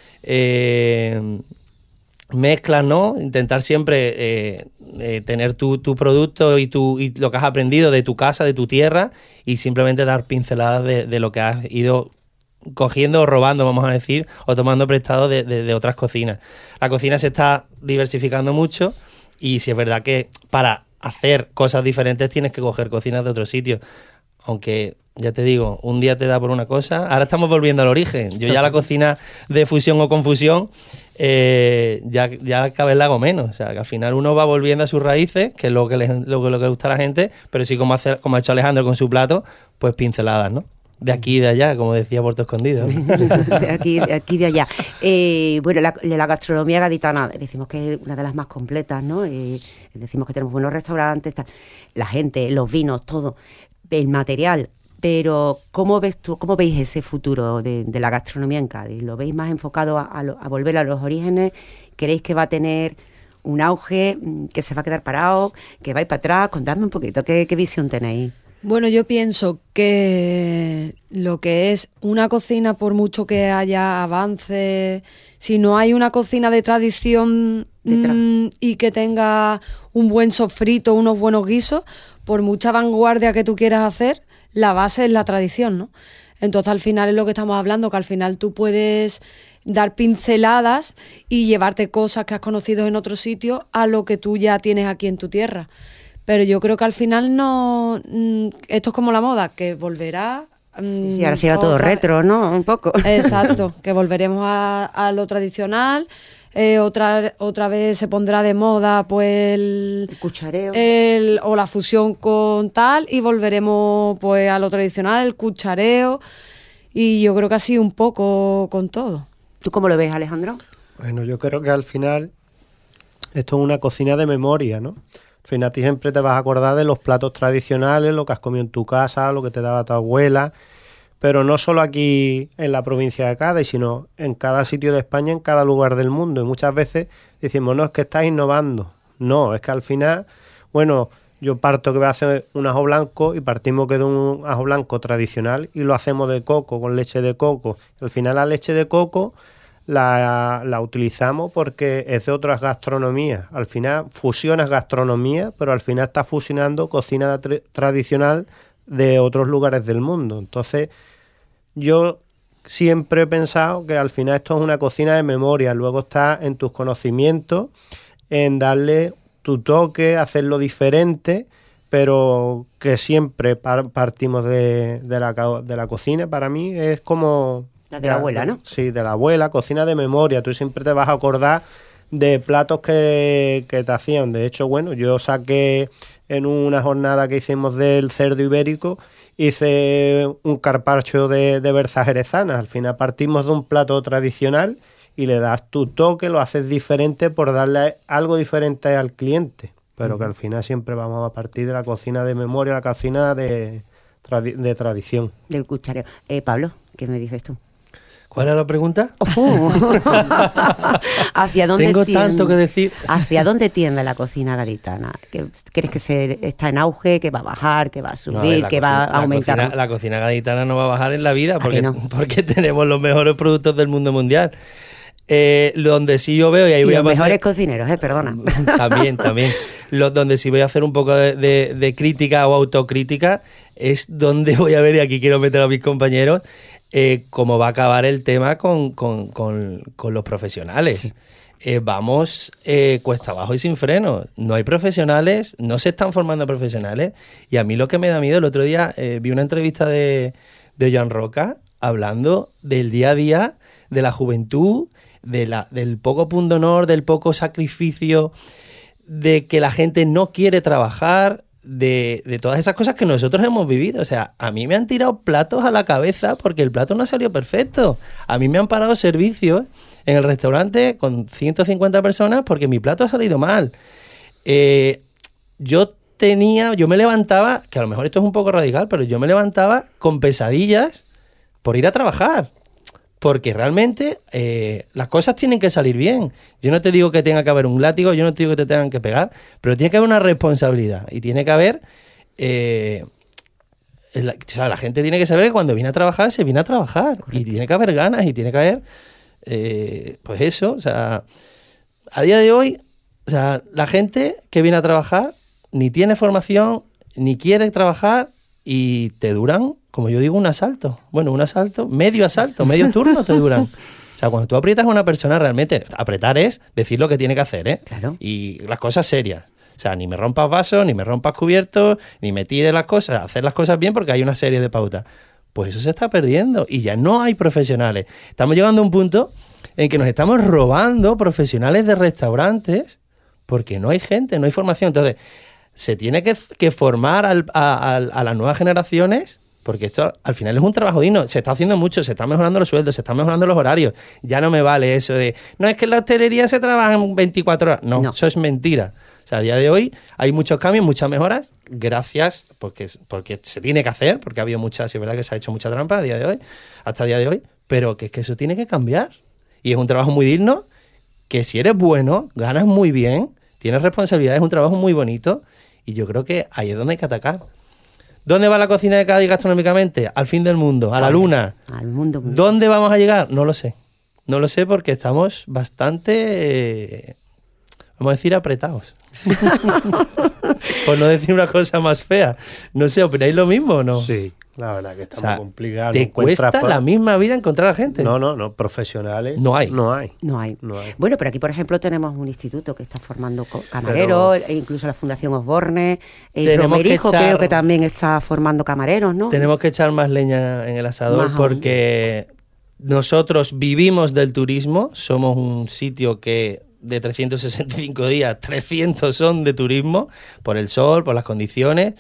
eh, mezclas, ¿no? Intentar siempre eh, eh, tener tu, tu producto y, tu, y lo que has aprendido de tu casa, de tu tierra, y simplemente dar pinceladas de, de lo que has ido cogiendo o robando, vamos a decir, o tomando prestado de, de, de otras cocinas. La cocina se está diversificando mucho, y si es verdad que para hacer cosas diferentes tienes que coger cocinas de otros sitios, aunque ya te digo, un día te da por una cosa. Ahora estamos volviendo al origen. Yo ya la cocina de fusión o confusión eh, ya, ya cada vez la hago menos. O sea, que al final uno va volviendo a sus raíces, que es lo que le, lo, que, lo que le gusta a la gente, pero sí, como, hacer, como ha hecho Alejandro con su plato, pues pinceladas, ¿no? De aquí y de allá, como decía Puerto Escondido. de aquí, de aquí y de allá. Eh, bueno, la, la gastronomía gaditana, decimos que es una de las más completas, ¿no? Eh, decimos que tenemos buenos restaurantes, tal, la gente, los vinos, todo, el material. Pero, ¿cómo ves tú, cómo veis ese futuro de, de la gastronomía en Cádiz? ¿Lo veis más enfocado a, a, a volver a los orígenes? ¿Creéis que va a tener un auge, que se va a quedar parado, que va a ir para atrás? Contadme un poquito, ¿qué, qué visión tenéis? Bueno, yo pienso que lo que es una cocina, por mucho que haya avance, si no hay una cocina de tradición mmm, y que tenga un buen sofrito, unos buenos guisos, por mucha vanguardia que tú quieras hacer, la base es la tradición, ¿no? Entonces al final es lo que estamos hablando, que al final tú puedes dar pinceladas y llevarte cosas que has conocido en otro sitio a lo que tú ya tienes aquí en tu tierra. Pero yo creo que al final no... Esto es como la moda, que volverá... Sí, sí, ahora se lleva todo retro, ¿no? Un poco. Exacto, que volveremos a, a lo tradicional. Eh, otra otra vez se pondrá de moda pues el, el cuchareo el, o la fusión con tal, y volveremos pues a lo tradicional, el cuchareo, y yo creo que así un poco con todo. ¿Tú cómo lo ves, Alejandro? Bueno, yo creo que al final esto es una cocina de memoria, ¿no? Al final ti siempre te vas a acordar de los platos tradicionales, lo que has comido en tu casa, lo que te daba tu abuela, pero no solo aquí en la provincia de Cádiz, sino en cada sitio de España, en cada lugar del mundo. Y muchas veces decimos, no, es que estás innovando. No, es que al final, bueno, yo parto que voy a hacer un ajo blanco y partimos que de un ajo blanco tradicional y lo hacemos de coco, con leche de coco. Al final la leche de coco la, la utilizamos porque es de otras gastronomías. Al final fusionas gastronomía, pero al final estás fusionando cocina tra- tradicional de otros lugares del mundo. Entonces, yo siempre he pensado que al final esto es una cocina de memoria, luego está en tus conocimientos, en darle tu toque, hacerlo diferente, pero que siempre par- partimos de, de, la, de la cocina. Para mí es como... La de la abuela, ¿no? Sí, de la abuela, cocina de memoria. Tú siempre te vas a acordar de platos que, que te hacían. De hecho, bueno, yo saqué en una jornada que hicimos del cerdo ibérico, hice un carpaccio de, de berza jerezana. Al final partimos de un plato tradicional y le das tu toque, lo haces diferente por darle algo diferente al cliente. Pero uh-huh. que al final siempre vamos a partir de la cocina de memoria, la cocina de, tradi- de tradición. Del cuchareo. Eh, Pablo, ¿qué me dices tú? ¿Cuál era la pregunta? Oh. ¿Hacia dónde Tengo tiende, tanto que decir. ¿Hacia dónde tiende la cocina gaditana? ¿Crees que se está en auge, que va a bajar, que va a subir, no, que cocina, va a aumentar? La cocina, la cocina gaditana no va a bajar en la vida porque, no? porque tenemos los mejores productos del mundo mundial. Eh, donde sí yo veo, y ahí y voy los a pasar, mejores cocineros, eh, perdona. También, también. Lo, donde sí voy a hacer un poco de, de, de crítica o autocrítica es donde voy a ver, y aquí quiero meter a mis compañeros, Eh, cómo va a acabar el tema con, con, con, con los profesionales. Sí. Eh, vamos eh, cuesta abajo y sin freno. No hay profesionales, no se están formando profesionales. Y a mí lo que me da miedo, el otro día eh, vi una entrevista de, de Joan Roca hablando del día a día, de la juventud, de la, del poco pundonor, del poco sacrificio, de que la gente no quiere trabajar, De, de todas esas cosas que nosotros hemos vivido. O sea, a mí me han tirado platos a la cabeza porque el plato no ha salido perfecto. A mí me han parado servicios en el restaurante con ciento cincuenta personas porque mi plato ha salido mal. Eh, yo tenía, yo me levantaba, que a lo mejor esto es un poco radical, pero yo me levantaba con pesadillas por ir a trabajar. Porque realmente eh, las cosas tienen que salir bien. Yo no te digo que tenga que haber un látigo, yo no te digo que te tengan que pegar, pero tiene que haber una responsabilidad y tiene que haber... Eh, la, o sea, la gente tiene que saber que cuando viene a trabajar, se viene a trabajar. Correcto. Y tiene que haber ganas y tiene que haber... Eh, pues eso, o sea... A día de hoy, o sea, la gente que viene a trabajar ni tiene formación, ni quiere trabajar y te duran... Como yo digo, un asalto. Bueno, un asalto, medio asalto, medio turno te duran. O sea, cuando tú aprietas a una persona, realmente, apretar es decir lo que tiene que hacer, ¿eh? Claro. Y las cosas serias. O sea, ni me rompas vasos, ni me rompas cubiertos, ni me tires las cosas, hacer las cosas bien porque hay una serie de pautas. Pues eso se está perdiendo y ya no hay profesionales. Estamos llegando a un punto en que nos estamos robando profesionales de restaurantes porque no hay gente, no hay formación. Entonces, se tiene que, que formar al, a, a, a las nuevas generaciones. Porque esto al final es un trabajo digno. Se está haciendo mucho, se están mejorando los sueldos, se están mejorando los horarios. Ya no me vale eso de, no, es que en la hostelería se trabajan veinticuatro horas. No, no, eso es mentira. O sea, a día de hoy hay muchos cambios, muchas mejoras, gracias, porque, porque se tiene que hacer, porque ha habido muchas, sí es verdad que se ha hecho mucha trampa a día de hoy, hasta el día de hoy, pero que es que eso tiene que cambiar. Y es un trabajo muy digno, que si eres bueno, ganas muy bien, tienes responsabilidades, es un trabajo muy bonito, y yo creo que ahí es donde hay que atacar. ¿Dónde va la cocina de Cádiz gastronómicamente? Al fin del mundo, a la luna. Al mundo. ¿Dónde vamos a llegar? No lo sé. No lo sé porque estamos bastante... Eh, Vamos a decir apretados. Por no decir una cosa más fea. No sé, ¿opináis lo mismo o no? Sí, la verdad que está O sea, muy complicado. ¿te No encuentras cuesta por- la misma vida encontrar a gente? No, no, no, profesionales. No hay. No hay. No hay. No hay. Bueno, pero aquí, por ejemplo, tenemos un instituto que está formando co- camareros, e incluso la Fundación Osborne, el Tenemos que Romerijo echar- creo que también está formando camareros, ¿no? Tenemos que echar más leña en el asador Más aún. porque nosotros vivimos del turismo, somos un sitio que de trescientos sesenta y cinco días, trescientos son de turismo, por el sol, por las condiciones.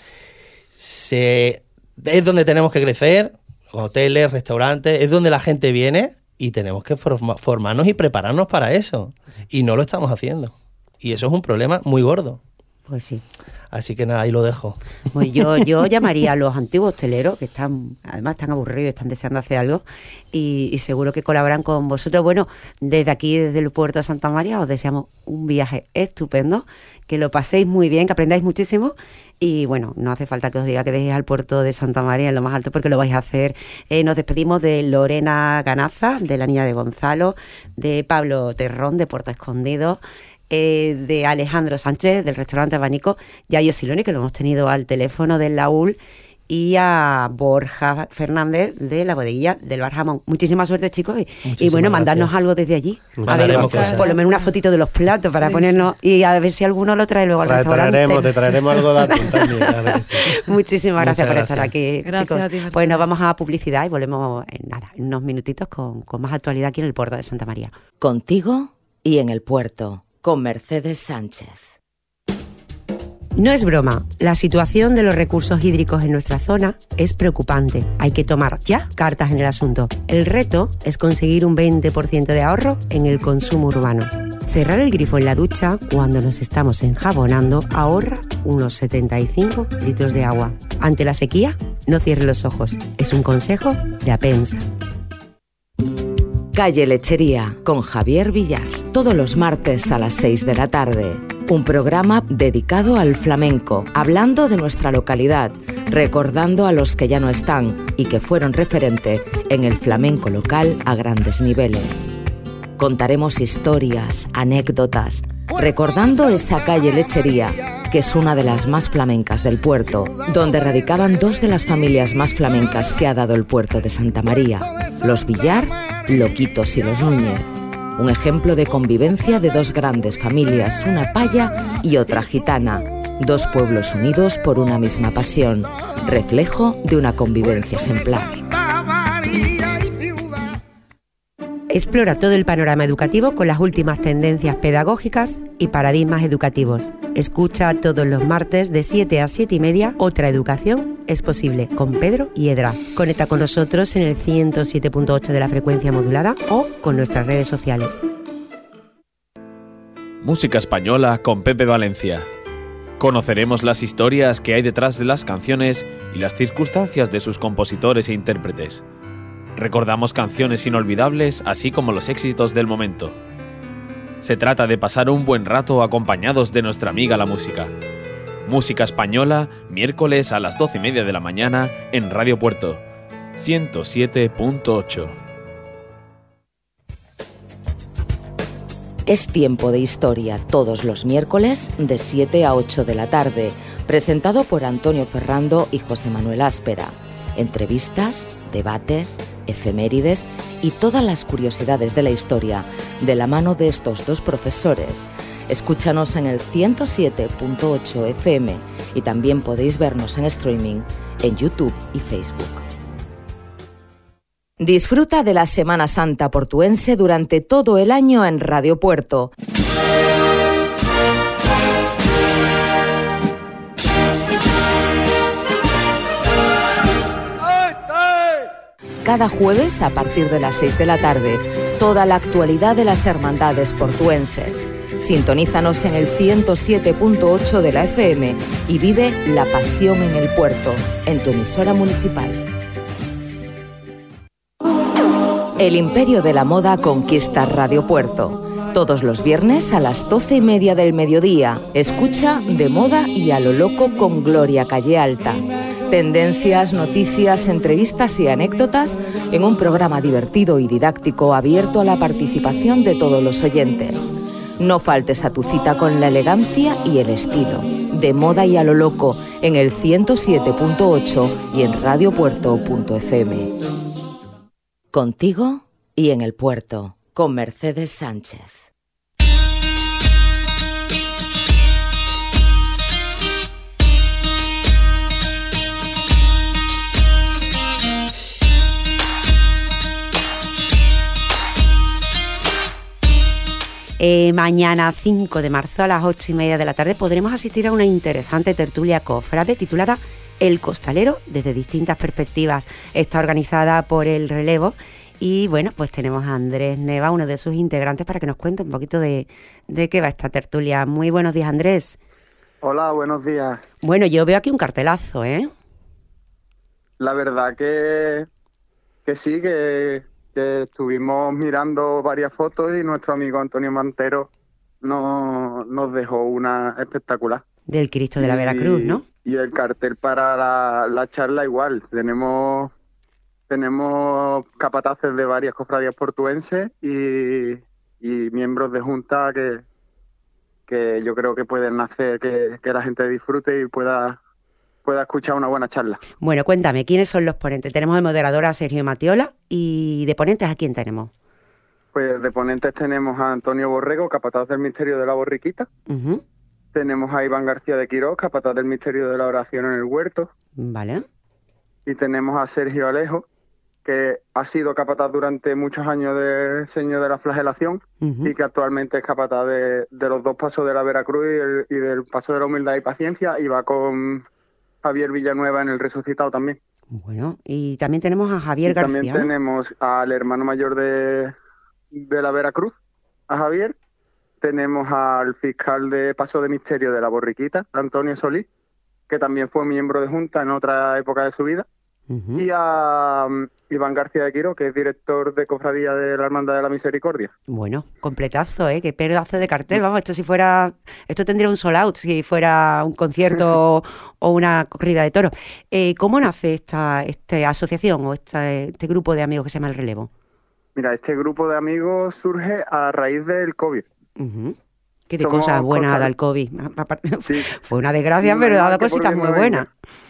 Se, es donde tenemos que crecer, hoteles, restaurantes, es donde la gente viene y tenemos que forma- formarnos y prepararnos para eso. Y no lo estamos haciendo. Y eso es un problema muy gordo. Pues sí. Así que nada, ahí lo dejo. Pues yo, yo llamaría a los antiguos hosteleros, que están, además están aburridos y están deseando hacer algo, y, y seguro que colaboran con vosotros. Bueno, desde aquí, desde el puerto de Santa María, os deseamos un viaje estupendo, que lo paséis muy bien, que aprendáis muchísimo, y bueno, no hace falta que os diga que dejéis al puerto de Santa María en lo más alto, porque lo vais a hacer. Eh, nos despedimos de Lorena Ganaza, de la Niña de Gonzalo, de Pablo Terrón, de Puerto Escondido, Eh, de Alejandro Sánchez del restaurante Abanico, y a Yosiloni, que lo hemos tenido al teléfono del Laúl, y a Borja Fernández de la bodeguilla del Bar Jamón. Muchísima suerte, chicos, y, y bueno, mandarnos algo desde allí. A ver, Mandaremos cosas. por lo menos una fotito de los platos para Sí, ponernos, y a ver si alguno lo trae luego al Te restaurante. traeremos, te traeremos algo de atún también. claro que sí. Muchísimas gracias Muchas por estar gracias. aquí, Gracias chicos. a ti, Marta. Pues nos vamos a publicidad y volvemos en nada, en unos minutitos con, con más actualidad aquí en el puerto de Santa María. Contigo y en el puerto, con Mercedes Sánchez. No es broma, la situación de los recursos hídricos en nuestra zona es preocupante. Hay que tomar ya cartas en el asunto. El reto es conseguir un veinte por ciento de ahorro en el consumo urbano. Cerrar el grifo en la ducha cuando nos estamos enjabonando ahorra unos setenta y cinco litros de agua. Ante la sequía, no cierre los ojos. Es un consejo de Apensa. Calle Lechería, con Javier Villar. Todos los martes a las seis de la tarde. Un programa dedicado al flamenco, hablando de nuestra localidad, recordando a los que ya no están y que fueron referente en el flamenco local a grandes niveles. Contaremos historias, anécdotas, recordando esa calle Lechería, que es una de las más flamencas del puerto, donde radicaban dos de las familias más flamencas que ha dado el puerto de Santa María, los Villar, Loquitos y los Núñez. Un ejemplo de convivencia de dos grandes familias, una paya y otra gitana, dos pueblos unidos por una misma pasión, reflejo de una convivencia ejemplar. Explora todo el panorama educativo con las últimas tendencias pedagógicas y paradigmas educativos. Escucha todos los martes de siete a siete y media Otra Educación es Posible con Pedro Hiedra. Conecta con nosotros en el ciento siete punto ocho de la frecuencia modulada o con nuestras redes sociales. Música española con Pepe Valencia. Conoceremos las historias que hay detrás de las canciones y las circunstancias de sus compositores e intérpretes. Recordamos canciones inolvidables, así como los éxitos del momento. Se trata de pasar un buen rato acompañados de nuestra amiga la música. Música española, miércoles a las doce y media de la mañana en Radio Puerto, ciento siete punto ocho. Es tiempo de historia todos los miércoles de siete a ocho de la tarde, presentado por Antonio Ferrando y José Manuel Áspera. Entrevistas, debates, efemérides y todas las curiosidades de la historia de la mano de estos dos profesores. Escúchanos en el ciento siete punto ocho F M y también podéis vernos en streaming en YouTube y Facebook. Disfruta de la Semana Santa portuense durante todo el año en Radio Puerto. Cada jueves, a partir de las seis de la tarde, toda la actualidad de las hermandades portuenses. Sintonízanos en el ciento siete punto ocho de la F M y vive la pasión en el puerto, en tu emisora municipal. El imperio de la moda conquista Radio Puerto. Todos los viernes a las doce y media del mediodía, escucha De Moda y a lo Loco con Gloria Calle Alta. Tendencias, noticias, entrevistas y anécdotas en un programa divertido y didáctico abierto a la participación de todos los oyentes. No faltes a tu cita con la elegancia y el estilo. De moda y a lo loco en el ciento siete punto ocho y en radiopuerto punto efe eme. Contigo y en el puerto, con Mercedes Sánchez. Eh, mañana cinco de marzo a las ocho y media de la tarde podremos asistir a una interesante tertulia cofrade titulada El Costalero desde distintas perspectivas. Está organizada por El Relevo y bueno, pues tenemos a Andrés Neva, uno de sus integrantes, para que nos cuente un poquito de, de qué va esta tertulia. Muy buenos días, Andrés. Hola, buenos días. Bueno, yo veo aquí un cartelazo, ¿eh? La verdad que, que sí, que... que estuvimos mirando varias fotos y nuestro amigo Antonio Mantero nos, nos dejó una espectacular. Del Cristo de la Veracruz, ¿no? Y el cartel para la, la charla igual. Tenemos tenemos capataces de varias cofradías portuenses y, y miembros de junta que, que yo creo que pueden hacer que, que la gente disfrute y pueda... pueda escuchar una buena charla. Bueno, cuéntame, ¿quiénes son los ponentes? Tenemos de moderador a Sergio Matiola y de ponentes, ¿a quién tenemos? Pues de ponentes tenemos a Antonio Borrego, capataz del Misterio de la Borriquita. Uh-huh. Tenemos a Iván García de Quirós, capataz del Misterio de la Oración en el Huerto. Vale. Y tenemos a Sergio Alejo, que ha sido capataz durante muchos años del Señor de la Flagelación uh-huh. y que actualmente es capataz de, de los dos pasos de la Veracruz y, el, y del paso de la Humildad y Paciencia, y va con Javier Villanueva en el Resucitado también. Bueno, y también tenemos a Javier y García. También tenemos al hermano mayor de, de la Veracruz, a Javier. Tenemos al fiscal de Paso de Misterio de la Borriquita, Antonio Solís, que también fue miembro de junta en otra época de su vida. Uh-huh. Y a um, Iván García de Quirós, que es director de cofradía de la Hermandad de la Misericordia. Bueno, completazo, ¿eh? Qué pedazo de cartel. Vamos, esto si fuera, esto tendría un sold out si fuera un concierto o una corrida de toros. Eh, ¿Cómo nace esta, esta asociación o esta, este grupo de amigos que se llama El Relevo? Mira, este grupo de amigos surge a raíz del COVID. Uh-huh. ¿Qué de Somos cosas buenas cosas... da el COVID? Sí. Fue una desgracia, pero ha dado cositas muy buenas.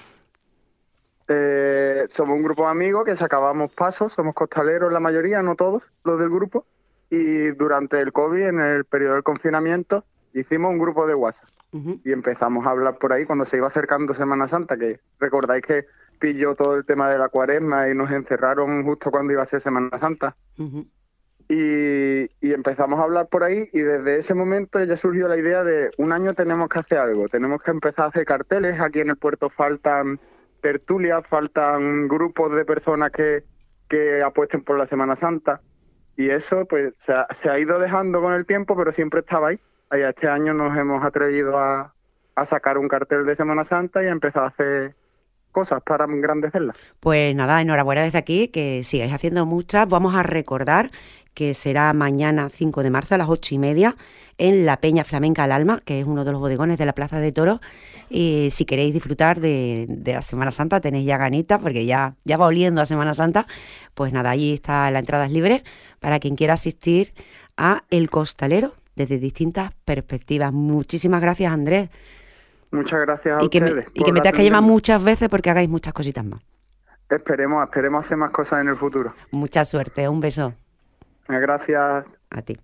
Eh, somos un grupo de amigos que sacábamos pasos, somos costaleros la mayoría, no todos los del grupo, y durante el COVID, en el periodo del confinamiento, hicimos un grupo de WhatsApp uh-huh. y empezamos a hablar por ahí cuando se iba acercando Semana Santa, que recordáis que pilló todo el tema de la cuaresma y nos encerraron justo cuando iba a ser Semana Santa. Uh-huh. y, y empezamos a hablar por ahí, y desde ese momento ya surgió la idea de un año tenemos que hacer algo, tenemos que empezar a hacer carteles. Aquí en el puerto faltan tertulias, faltan grupos de personas que, que apuesten por la Semana Santa, y eso pues se ha, se ha ido dejando con el tiempo, pero siempre estaba ahí. Ahí este año nos hemos atrevido a, a sacar un cartel de Semana Santa y a empezar a hacer cosas para engrandecerla. Pues nada, enhorabuena desde aquí, que sigáis haciendo muchas. Vamos a recordar que será mañana cinco de marzo a las ocho y media en la Peña Flamenca al Alma, que es uno de los bodegones de la Plaza de Toros. Y si queréis disfrutar de, de la Semana Santa, tenéis ya ganitas, porque ya, ya va oliendo a Semana Santa, pues nada, allí está, la entrada es libre para quien quiera asistir a El Costalero desde distintas perspectivas. Muchísimas gracias, Andrés. Muchas gracias a y que ustedes. Me, y que me tengas que llamar muchas veces porque hagáis muchas cositas más. Esperemos, esperemos hacer más cosas en el futuro. Mucha suerte, un beso. Gracias. A ti.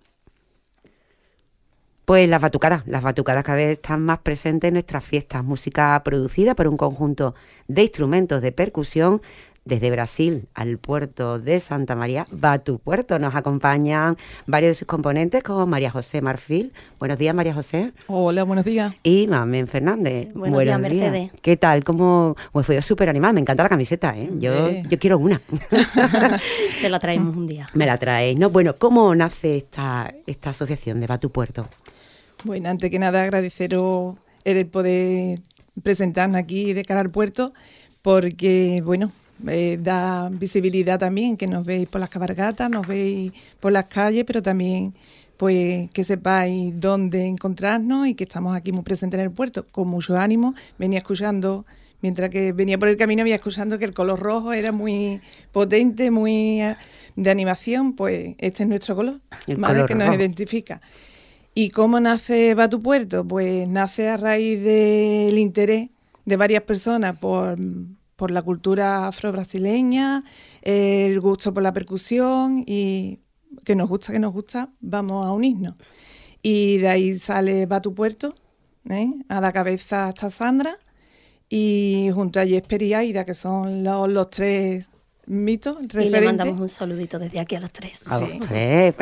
Pues las batucadas, las batucadas cada vez están más presentes en nuestras fiestas. Música producida por un conjunto de instrumentos de percusión desde Brasil al puerto de Santa María, Batupuerto. Nos acompañan varios de sus componentes, como María José Marfil. Buenos días, María José. Hola, buenos días. Y Mamen Fernández. Buenos, buenos días, Mercedes. ¿Qué tal? ¿Cómo? Pues fue súper animada, me encanta la camiseta, ¿eh? Yo, eh. yo quiero una. Te la traemos un día. Me la traéis, ¿no? Bueno, ¿cómo nace esta, esta asociación de Batupuerto? Bueno, antes que nada agradeceros el poder presentarnos aquí de cara al puerto, porque, bueno, eh, da visibilidad también, que nos veis por las cabalgatas, nos veis por las calles, pero también pues que sepáis dónde encontrarnos y que estamos aquí muy presentes en el puerto, con mucho ánimo. Venía escuchando, mientras que venía por el camino, venía escuchando que el color rojo era muy potente, muy de animación, pues este es nuestro color, el ¿vale? color que nos rojo. Identifica. ¿Y cómo nace Va Tu Puerto? Pues nace a raíz del interés de varias personas por, por la cultura afro-brasileña, el gusto por la percusión y que nos gusta, que nos gusta, vamos a unirnos. Y de ahí sale Va Tu Puerto, ¿eh? A la cabeza está Sandra y junto a Jesper y Aida, que son los, los tres mitos referentes. Y le mandamos un saludito desde aquí a los tres. A Sí. los tres.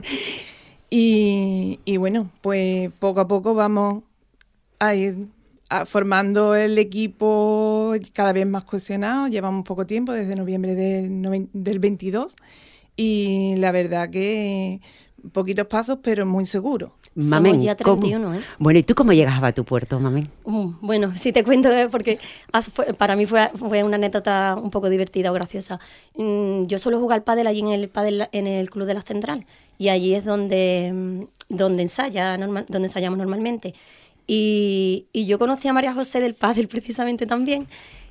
y, y bueno, pues poco a poco vamos a ir a, formando el equipo cada vez más cohesionado. Llevamos poco tiempo, desde noviembre del, noven- del veintidós, y la verdad que poquitos pasos, pero muy seguros. Mamen, Somos ya ¿cómo? treinta y uno, ¿eh? Bueno, ¿y tú cómo llegas a Va Tu Puerto, Mamen? Mm, Bueno, sí te cuento, eh, porque as- fue- para mí fue, fue una anécdota un poco divertida o graciosa. Mm, Yo suelo jugar pádel allí en el pádel, en el Club de la Central, y allí es donde, mm, donde, ensaya, normal, donde ensayamos normalmente. Y, y yo conocí a María José del pádel precisamente también,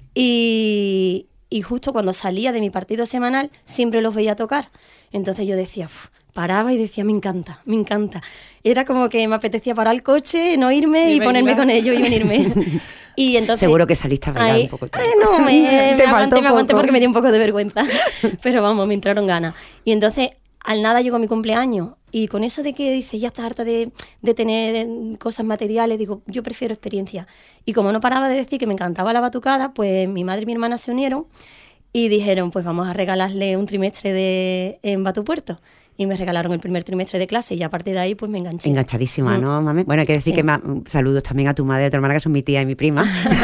y, y justo cuando salía de mi partido semanal siempre los veía tocar. Entonces yo decía, "Uf", paraba y decía, me encanta, me encanta. Era como que me apetecía parar el coche, no irme y, Y ponerme bailar. con ellos y venirme. Y entonces, Seguro que saliste a bailar ahí- un poco. Ay, no, me, Te me faltó aguanté, me aguanté poco. porque me dio un poco de vergüenza. Pero vamos, me entraron ganas. Y entonces, al nada llegó mi cumpleaños. Y con eso de que dices, ya estás harta de, de tener cosas materiales, digo, yo prefiero experiencia. Y como no paraba de decir que me encantaba la batucada, pues mi madre y mi hermana se unieron y dijeron, pues vamos a regalarle un trimestre de en Va Tu Puerto. Y me regalaron el primer trimestre de clase y a partir de ahí pues me enganché. Enganchadísima, Mm. ¿no, Mamen? Bueno, hay que decir Sí. que ma- saludos también a tu madre y a tu hermana, que son mi tía y mi prima.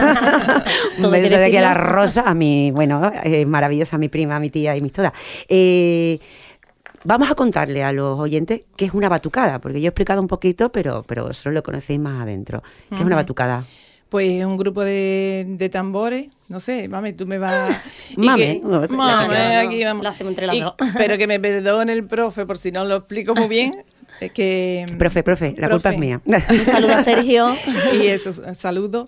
Un Todo beso quiere de aquí a la decirlo. Rosa, a mi, bueno, eh, maravillosa mi prima, mi tía y mis todas. Eh, vamos a contarle a los oyentes qué es una batucada, porque yo he explicado un poquito, pero, pero vosotros lo conocéis más adentro. ¿Qué es una Ujú. batucada? Pues un grupo de, de tambores, no sé, mami, tú me vas... y Mame, que- no, la Mame, cara, no, aquí vamos. lo hacemos entre las Y- dos. Pero que me perdone el profe por si no lo explico muy bien, es que... Profe, profe, la culpa es mía. Un saludo a Sergio. Y eso, saludo.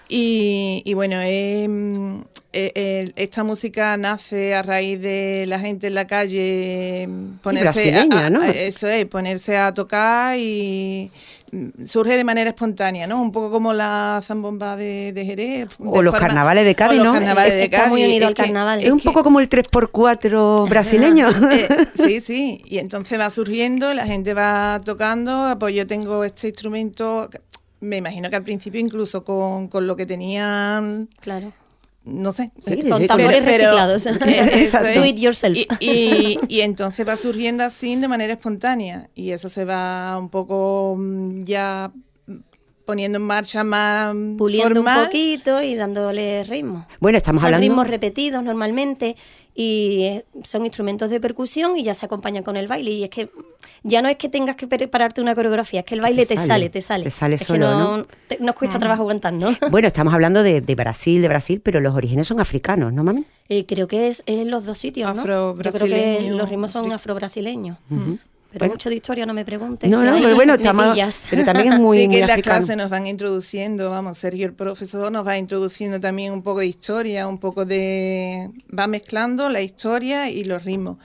Y, y bueno, eh, eh, eh, esta música nace a raíz de la gente en la calle ponerse brasileña, a, ¿no? a- eso es, ponerse a tocar, y mm, surge de manera espontánea, ¿no? Un poco como la zambomba de, de Jerez. O de los forma- carnavales de Cádiz, o los ¿no? carnavales Sí, de está Cádiz. muy unido Es al que- carnaval. Es un poco como el tres por cuatro brasileño. Eh, sí, sí, y entonces va surgiendo, la gente va tocando, pues yo tengo este instrumento, me imagino que al principio incluso con, con lo que tenían, Claro. no sé, Sí, Con sí, tambores pero- reciclados. eh, eso es. Do it yourself. Y, y- y entonces va surgiendo así de manera espontánea, y eso se va un poco mm, ya poniendo en marcha más Puliendo formal. un poquito y dándole ritmo. Bueno, estamos Son hablando... ritmos repetidos normalmente y eh, son instrumentos de percusión y ya se acompañan con el baile. Y es que ya no es que tengas que prepararte una coreografía, es que el baile te, sale, sale, te sale. te sale es solo, que no, ¿no? te- nos cuesta trabajo aguantar, ¿no? Bueno, estamos hablando de, de Brasil, de Brasil, pero los orígenes son africanos, ¿no, mami? Eh, creo que es en los dos sitios, ¿no? Yo creo que Afro-brasileño, los ritmos son afri- afro-brasileños. Ujú. Pero Bueno. mucho de historia no me preguntes. No, que no, ahí pero bueno, me estamos- pillas. pero también es muy, sí, que muy en las africano. clases nos van introduciendo, vamos, Sergio el profesor nos va introduciendo también un poco de historia, un poco de... va mezclando la historia y los ritmos.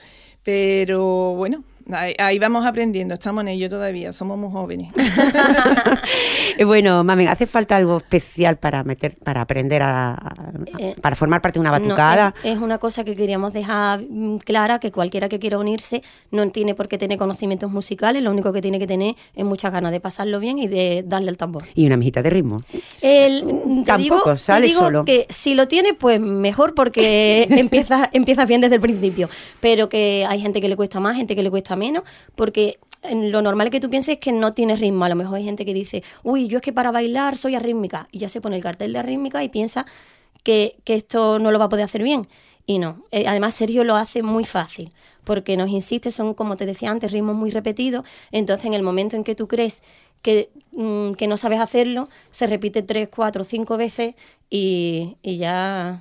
Pero bueno, ahí, ahí vamos aprendiendo, estamos en ello todavía, somos muy jóvenes. Eh, bueno, mami, ¿hace falta algo especial para meter, para aprender a, a- Eh, para formar parte de una No, batucada? es, es una cosa que queríamos dejar mm, clara, que cualquiera que quiera unirse no tiene por qué tener conocimientos musicales, lo único que tiene que tener es muchas ganas de pasarlo bien y de darle al tambor. Y una mijita de ritmo. El, te Tampoco, digo, sale te digo solo. que si lo tiene, pues mejor porque empiezas empiezas bien desde el principio, pero que hay gente que le cuesta más, gente que le cuesta menos, porque en lo normal que tú pienses es que no tienes ritmo. A lo mejor hay gente que dice, uy, yo es que para bailar soy arrítmica, y ya se pone el cartel de arrítmica y piensa que, que esto no lo va a poder hacer bien. Y no, Eh, además Sergio lo hace muy fácil, porque nos insiste, son, como te decía antes, ritmos muy repetidos. Entonces en el momento en que tú crees que, mm, que no sabes hacerlo, se repite tres, cuatro, cinco veces y, y ya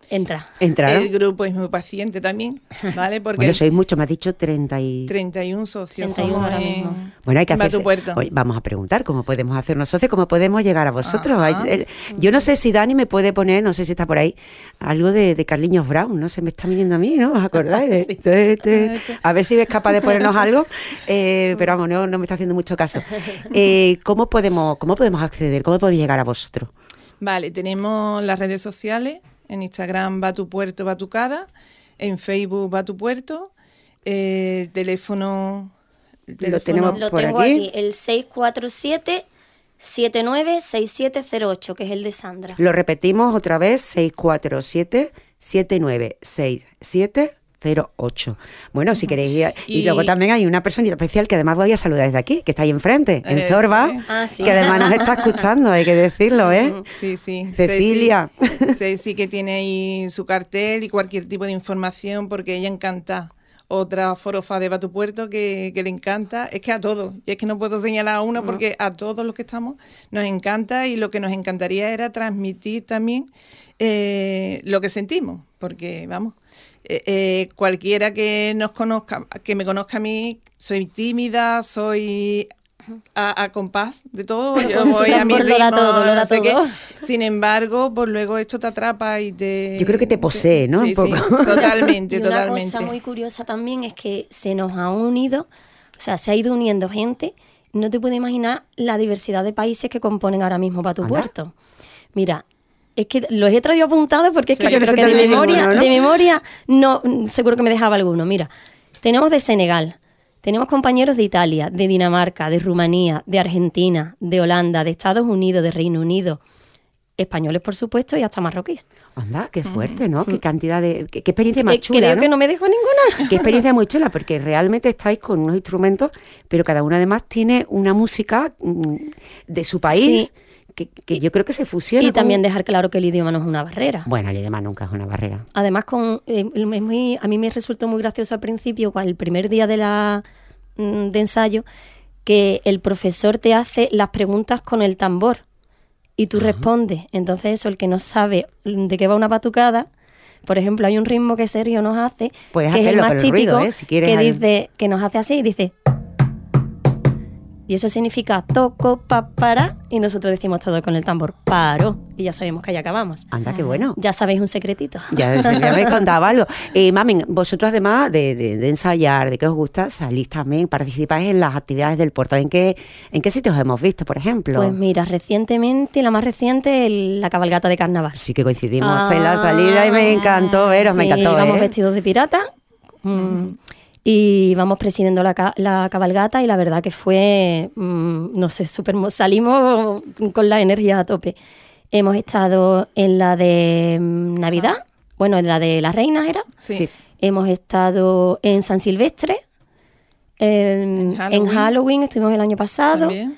Entra. ¿Entraron? El grupo es muy paciente también, ¿vale? Porque bueno, sois mucho, me has dicho treinta y... treinta y uno socios treinta y uno somos ahora en- mismo. Bueno, hay que hacer. Batupuerto. Oye, vamos a preguntar cómo podemos hacernos socios, cómo podemos llegar a vosotros. Ajá. Hay- el- yo no sé si Dani me puede poner, no sé si está por ahí, algo de, de Carliños Brown, ¿no? Se me está viniendo a mí, ¿no? ¿Os acordáis? De- Sí. te- te- A ver si es capaz de ponernos algo, eh, pero vamos, no, no me está haciendo mucho caso. Eh, ¿cómo podemos, cómo podemos acceder? ¿Cómo podemos llegar a vosotros? Vale, tenemos las redes sociales, en Instagram Batupuerto Batucada, en Facebook Batupuerto, eh, el teléfono... el Lo tenemos Lo por tengo aquí. aquí, el seis cuatro siete, siete nueve seis siete cero ocho, que es el de Sandra. Lo repetimos otra vez, seis cuatro siete, siete nueve seis siete cero ocho. Bueno, si queréis ir... Y, Y- luego también hay una personita especial que además voy a saludar desde aquí, que está ahí enfrente, en Eh, Zorba, sí. Ah, sí. que además nos está escuchando, hay que decirlo, ¿eh? Sí, sí. Cecilia. Ceci, Ceci, que tiene ahí su cartel y cualquier tipo de información, porque ella encanta. Otra forofa de Batupuerto que, que le encanta, es que a todos, y es que no puedo señalar a uno porque a todos los que estamos nos encanta, y lo que nos encantaría era transmitir también eh, lo que sentimos, porque vamos, eh, eh, cualquiera que nos conozca, que me conozca a mí, soy tímida, soy a, a compás de todo, yo Con su voy a mi tambor lo da ritmo, todo, lo da no sé qué. todo. Sin embargo, pues luego esto te atrapa y te... Yo creo que te posee, ¿no? Sí, Un poco. sí, totalmente, Y una totalmente. cosa muy curiosa también es que se nos ha unido, o sea, se ha ido uniendo gente. No te puedes imaginar la diversidad de países que componen ahora mismo Batupuerto. Mira, es que los he traído apuntados porque es Sí, que para yo que creo no se que te de olvide memoria, ninguno, ¿no? de memoria, no, mm, seguro que me dejaba alguno. Mira, tenemos de Senegal, tenemos compañeros de Italia, de Dinamarca, de Rumanía, de Argentina, de Holanda, de Estados Unidos, de Reino Unido, españoles por supuesto y hasta marroquíes. Anda, qué fuerte, ¿no? Qué cantidad de... Qué, qué experiencia más Eh, chula, creo ¿no? que no me dejo ninguna. Qué experiencia muy chula, porque realmente estáis con unos instrumentos, pero cada uno además tiene una música mm, de su país, Sí. que, que yo creo que se fusiona. Y con- también dejar claro que el idioma no es una barrera. Bueno, el idioma nunca es una barrera. Además, con, eh, es muy- a mí me resultó muy gracioso al principio, cuando el primer día de, la, mm, de ensayo, que el profesor te hace las preguntas con el tambor y tú respondes. Entonces eso, el que no sabe de qué va una batucada, por ejemplo, hay un ritmo que Sergio nos hace, Puedes que es el hacerlo más con el típico, ruido, ¿eh? Si quieres que al- dice, que nos hace así y dice... Y eso significa toco, pa, para, y nosotros decimos todo con el tambor, paro, y ya sabemos que ahí acabamos. Anda, qué bueno. Ya sabéis un secretito. Ya, ya me habéis contado algo. Eh, Mamen, vosotros además de, de- de ensayar, de que os gusta, salís también, participáis en las actividades del puerto. ¿En qué, en qué sitios hemos visto, por ejemplo? Pues mira, recientemente, la más reciente, el- la cabalgata de carnaval. Sí que coincidimos Ah, en la salida y me encantó veros, me sí, encantó. Vamos ¿eh? vestidos de pirata mm, y vamos presidiendo la, ca- la cabalgata y la verdad que fue, mm, no sé, súper... mo- Salimos con la energía a tope. Hemos estado en la de mm, Navidad, bueno, en la de las reinas era. Sí. Sí. Hemos estado en San Silvestre, en, En Halloween. en Halloween estuvimos el año pasado. También.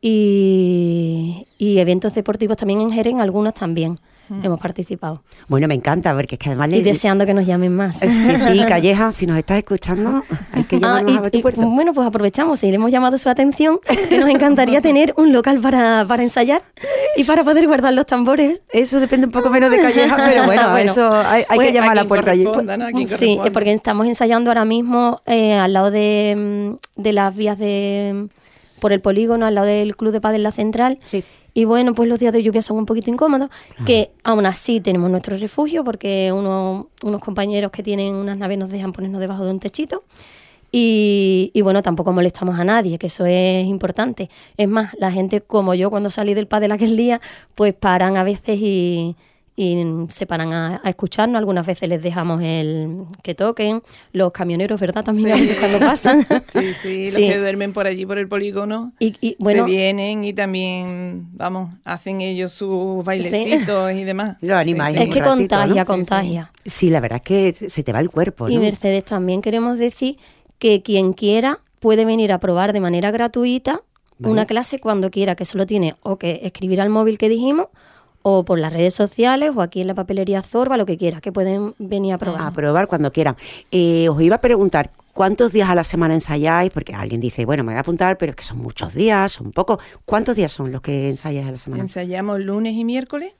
Y, y eventos deportivos también en Jerez, en algunos también hemos participado. Bueno, me encanta, porque es que además... Y le- deseando que nos llamen más. Sí, sí, Calleja, si nos estás escuchando, hay que Ah, llamarnos y- a ver tu y, puerto. bueno, pues aprovechamos y le hemos llamado su atención que nos encantaría tener un local para, para ensayar y para poder guardar los tambores. Eso depende un poco menos de Calleja, pero bueno, Bueno, eso hay, hay pues, que llamar a a la quien puerta allí. corresponda, ¿no? A quien Sí, corresponda. eh, porque estamos ensayando ahora mismo eh, al lado de, mm, de las vías de... por el polígono, al lado del Club de Pádel La Central. Sí. Y bueno, pues los días de lluvia son un poquito incómodos, que aún así tenemos nuestro refugio, porque uno, unos compañeros que tienen unas naves nos dejan ponernos debajo de un techito. Y, y bueno, tampoco molestamos a nadie, que eso es importante. Es más, la gente como yo cuando salí del pádel aquel día, pues paran a veces y, y se paran a, a escucharnos. Algunas veces les dejamos el que toquen. Los camioneros, ¿verdad? También a veces cuando pasan. Sí, sí, Sí. los que duermen por allí, por el polígono, Y, y, bueno, se vienen y también, vamos, hacen ellos sus bailecitos y demás. Lo animáis es un que ratito, contagia, ¿no? contagia. Sí, la verdad es que se te va el cuerpo, ¿no? Y Mercedes, también queremos decir que quien quiera puede venir a probar de manera gratuita Vale. una clase cuando quiera, que solo tiene o que escribir al móvil que dijimos, o por las redes sociales, o aquí en la papelería Zorba, lo que quiera, que pueden venir a probar. A probar cuando quieran. Eh, os iba a preguntar, ¿cuántos días a la semana ensayáis? Porque alguien dice, bueno, me voy a apuntar, pero es que son muchos días, son pocos. ¿Cuántos días son los que ensayáis a la semana? Ensayamos lunes y miércoles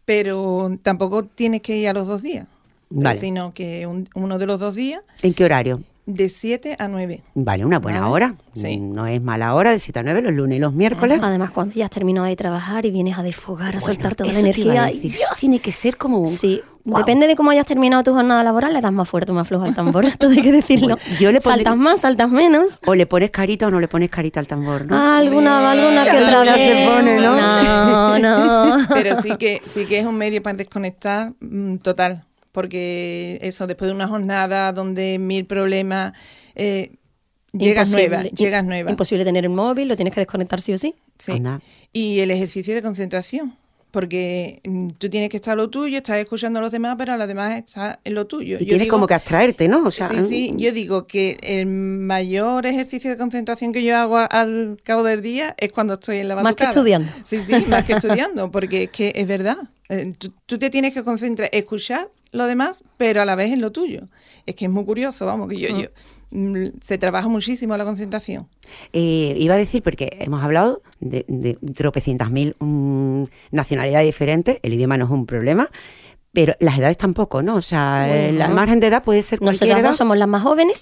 pero tampoco tienes que ir a los dos días, Vale. sino que un- uno de los dos días ¿En qué horario? de siete a nueve. Vale, una buena Vale. hora. Sí. No es mala hora, de siete a nueve, los lunes y los miércoles. Además, cuando ya has terminado de trabajar y vienes a desfogar, a Bueno, soltar toda la eso te iba a energía. decir, ¡Dios! tiene que ser como un... Sí, Guau. depende de cómo hayas terminado tu jornada laboral, le das más fuerte o más flojo al tambor, todo hay que decirlo. Bueno, yo le pondría- Saltas más, saltas menos. O le pones carita o no le pones carita al tambor, ¿no? Ah, alguna, alguna que Ya, otra ya vez. se pone, ¿no? No, no. Pero sí que sí que es un medio para desconectar mm, total, porque eso, después de una jornada donde mil problemas, eh, llegas Imposible, nueva, im- llegas nueva. Imposible tener el móvil, lo tienes que desconectar sí o sí. Sí. Anda. Y el ejercicio de concentración, porque mm, tú tienes que estar a lo tuyo, estás escuchando a los demás, pero a los demás estás en lo tuyo. Y Yo tienes digo- como que abstraerte, ¿no? O sea, sí, sí, yo digo que el mayor ejercicio de concentración que yo hago a- al cabo del día es cuando estoy en la Más que batucada. estudiando. Sí, sí, más que estudiando, porque es que es verdad. Eh, tú, tú te tienes que concentrar, escuchar lo demás, pero a la vez en lo tuyo. Es que es muy curioso, vamos, que yo, Mm. yo mm, se trabaja muchísimo la concentración. Eh, iba a decir, porque hemos hablado de, de tropecientas mil mm, nacionalidades diferentes, el idioma no es un problema, pero las edades tampoco, ¿no? O sea, Bueno, el no. margen de edad puede ser cualquier Nosotras edad. dos somos las más jóvenes.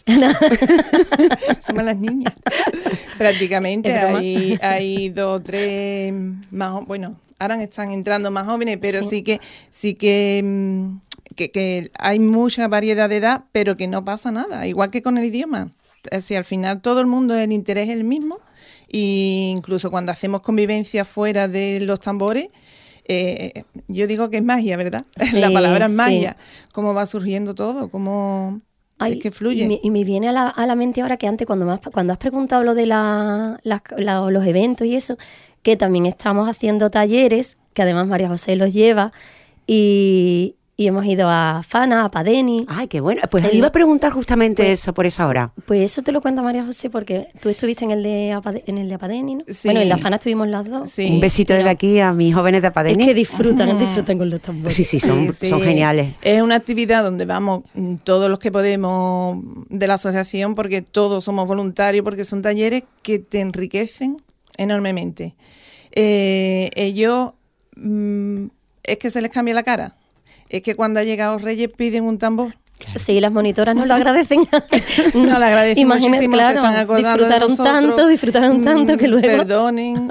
Somos las niñas. Prácticamente Es broma. hay, hay dos o tres más, jo- bueno, ahora están entrando más jóvenes, pero sí, Sí. que sí que, mm, que, que hay mucha variedad de edad, pero que no pasa nada, igual que con el idioma. Es decir, al final todo el mundo, el interés es el mismo, e incluso cuando hacemos convivencia fuera de los tambores, eh, yo digo que es magia, ¿verdad? Sí, La palabra es sí. magia. Cómo va surgiendo todo, cómo Ay, es que fluye. Y me, y me viene a la, a la mente ahora que antes, cuando, me has, cuando has preguntado lo de la, las- la- los eventos y eso, que también estamos haciendo talleres, que además María José los lleva, y, y hemos ido a Fana, a Padeni. Ay, qué bueno. Pues El- iba a preguntar justamente Pues- eso por esa hora. Pues eso te lo cuenta María José, porque tú estuviste en el de, Apade- en el de Apadeni, ¿no? Sí. Bueno, en la Fana estuvimos las dos. Sí. Un besito desde aquí a mis jóvenes de Apadeni. Es que disfrutan, disfrutan con los tambores. Sí, sí, son, Sí, son sí. geniales. Es una actividad donde vamos mm, todos los que podemos de la asociación, porque todos somos voluntarios, porque son talleres que te enriquecen enormemente. Eh, ellos, mm, es que se les cambia la cara. Es que cuando ha llegado Reyes piden un tambor. Sí, las monitoras nos lo agradecen. Nos lo agradecen Imagínate, muchísimo, claro, se están acordando de disfrutaron nosotros. tanto, disfrutaron tanto que Mm, luego- Perdonen,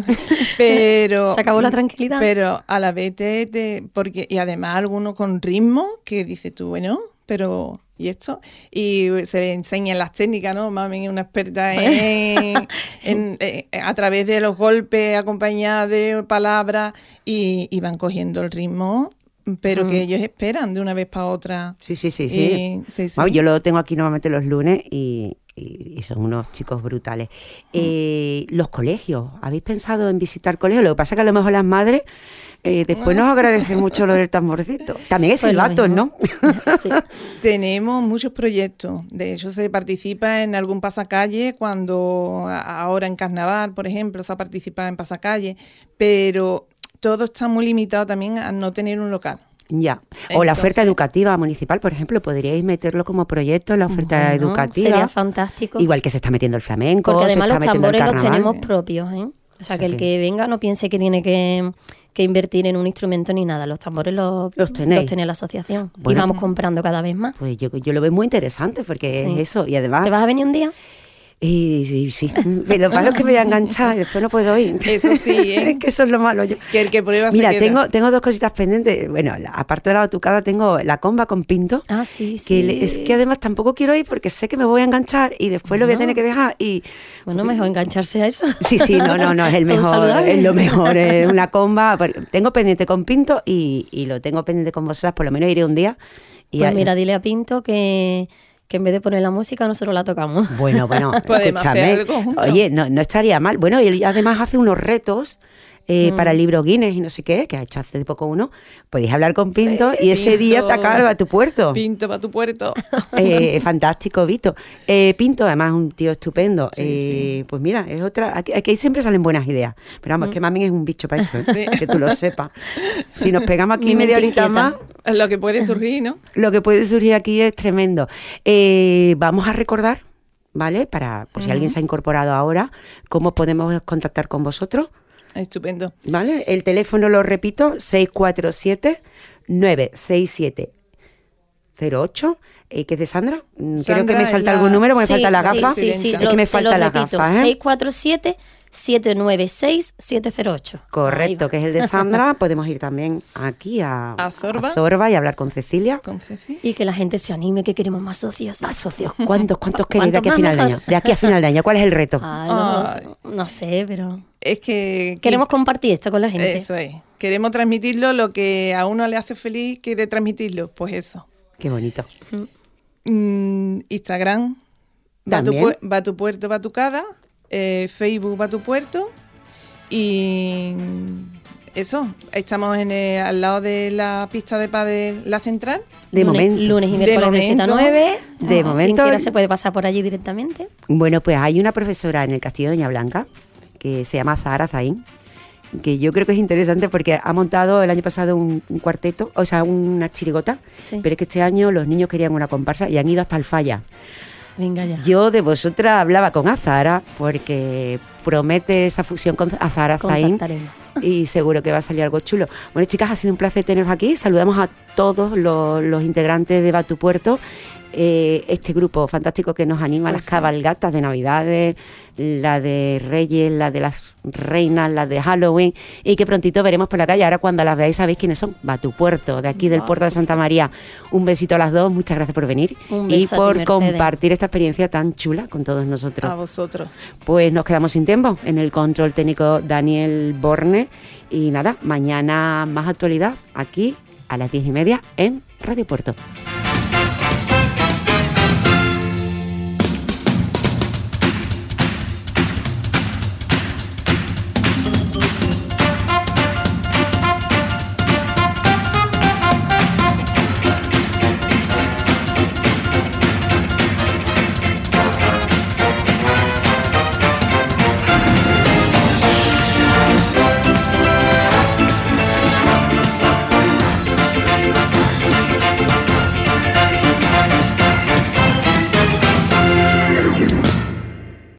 pero... Se acabó la tranquilidad. Pero a la vez te, te- porque y además algunos con ritmo que dices tú, bueno, pero ¿y esto? Y se le enseñan las técnicas, ¿no? Mami es una experta Sí. en, en- eh, a través de los golpes acompañadas de palabras y, y van cogiendo el ritmo, pero Mm. que ellos esperan de una vez para otra. Sí, sí, sí. sí. Y- sí, sí. Vamos, yo lo tengo aquí normalmente los lunes y, y- y son unos chicos brutales. Eh, los colegios, ¿habéis pensado en visitar colegios? Lo que pasa es que a lo mejor las madres eh, después nos agradecen mucho lo del tamborcito. También es Pues lo silbatos, mismo. ¿no? Sí. Tenemos muchos proyectos. De hecho, se participa en algún pasacalle cuando a- ahora en carnaval, por ejemplo, se ha participado en pasacalle, pero todo está muy limitado también a no tener un local. Ya. O la oferta Entonces- educativa municipal, por ejemplo, podríais meterlo como proyecto en la oferta Bueno, educativa. sería fantástico. Igual que se está metiendo el flamenco, Porque se además está los metiendo el tambores los carnaval. tenemos propios, ¿eh? O sea, sea que el que- que venga no piense que tiene que, que invertir en un instrumento ni nada. Los tambores los, Los tenéis. tiene la asociación. Y Bueno, vamos comprando cada vez más. Pues yo, yo lo veo muy interesante porque Sí. es eso. Y además... ¿Te vas a venir un día? Y, sí, sí. Pero lo malo es que me voy a enganchar y después no puedo ir. Eso sí, ¿eh? Es que eso es lo malo. Yo... Que el que prueba Mira, se queda. tengo, tengo dos cositas pendientes. Bueno, la- aparte de la batucada, tengo la comba con pinto. Ah, sí, sí. Que le- es que además tampoco quiero ir porque sé que me voy a enganchar y después lo voy a tener que dejar. Y Bueno, mejor engancharse a eso. sí, sí, no, no, no, es el Todo mejor. saludable. Es lo mejor. Es una comba. Pero tengo pendiente con pinto y, y lo tengo pendiente con vosotras. Por lo menos iré un día. Y Pues a- mira, dile a Pinto que, que en vez de poner la música, nosotros la tocamos. Bueno, bueno, Podemos escúchame. hacer algo juntos. Oye, no, no estaría mal. Bueno, y él además hace unos retos eh, Mm. para el libro Guinness y no sé qué, que ha hecho hace poco uno. Podéis hablar con Pinto Sí, y ese Pinto. día te acaba a tu puerto. Pinto para tu puerto. Eh, fantástico, Vito. Eh, Pinto, además, un tío estupendo. Sí, Eh, Pues mira, es otra. Aquí, aquí siempre salen buenas ideas. Pero vamos, es que Mami es un bicho para esto, ¿eh? Sí. Que tú lo sepas. Si nos pegamos aquí Mi media mente horita inquieta. más, Lo que puede surgir, ¿no? lo que puede surgir aquí es tremendo. Eh, vamos a recordar, ¿vale? Para, por si alguien se ha incorporado ahora, cómo podemos contactar con vosotros. Estupendo. Vale, el teléfono lo repito, seis cuatro siete, nueve seis siete, cero ocho. ¿Y qué es de Sandra? Sandra Creo que me salta la... algún número, me sí, falta la gafa. Sí, sí, sí. Es lo, que me falta la gafa, ¿eh? seis cuatro siete, siete nueve seis, siete cero ocho. Correcto, que es el de Sandra. Podemos ir también aquí a, a, Zorba. a Zorba y hablar con Cecilia. Con Ceci. Y que la gente se anime, que queremos más socios. Más socios. ¿Cuántos, cuántos queréis de aquí a final mejor? de año? De aquí a final de año, ¿cuál es el reto? Ah, no, no sé, pero... Es que... Queremos compartir esto con la gente. Eso es. Queremos transmitirlo, lo que a uno le hace feliz, quiere transmitirlo. Pues eso. Qué bonito. Mm, Instagram, va tu, va tu puerto, va tu cada, eh, Facebook, va tu puerto, y eso, estamos en el, al lado de la pista de pádel La Central. De lunes, momento. Lunes y miércoles de, de siete a nueve. De oh, momento. Quien quiera se puede pasar por allí directamente. Bueno, pues hay una profesora en el Castillo de Doña Blanca que se llama Zahara Zain, que yo creo que es interesante porque ha montado el año pasado un, un cuarteto, o sea, una chirigota, sí. Pero es que este año los niños querían una comparsa y han ido hasta el Falla. Venga ya. Yo de vosotras hablaba con Azahara porque promete esa fusión con Azahara Zain y seguro que va a salir algo chulo. Bueno, chicas, ha sido un placer teneros aquí. Saludamos a todos los, los integrantes de Va Tu Puerto. Eh, este grupo fantástico que nos anima a las cabalgatas de Navidades, la de Reyes, la de las Reinas, la de Halloween, y que prontito veremos por la calle. Ahora cuando las veáis sabéis quiénes son. Va Tu Puerto, de aquí del Puerto de Santa María. Un besito a las dos, muchas gracias por venir y por compartir esta experiencia tan chula con todos nosotros. A vosotros. Pues nos quedamos sin tiempo. En el control técnico Daniel Borne, y nada, mañana más actualidad aquí a las diez y media en Radio Puerto.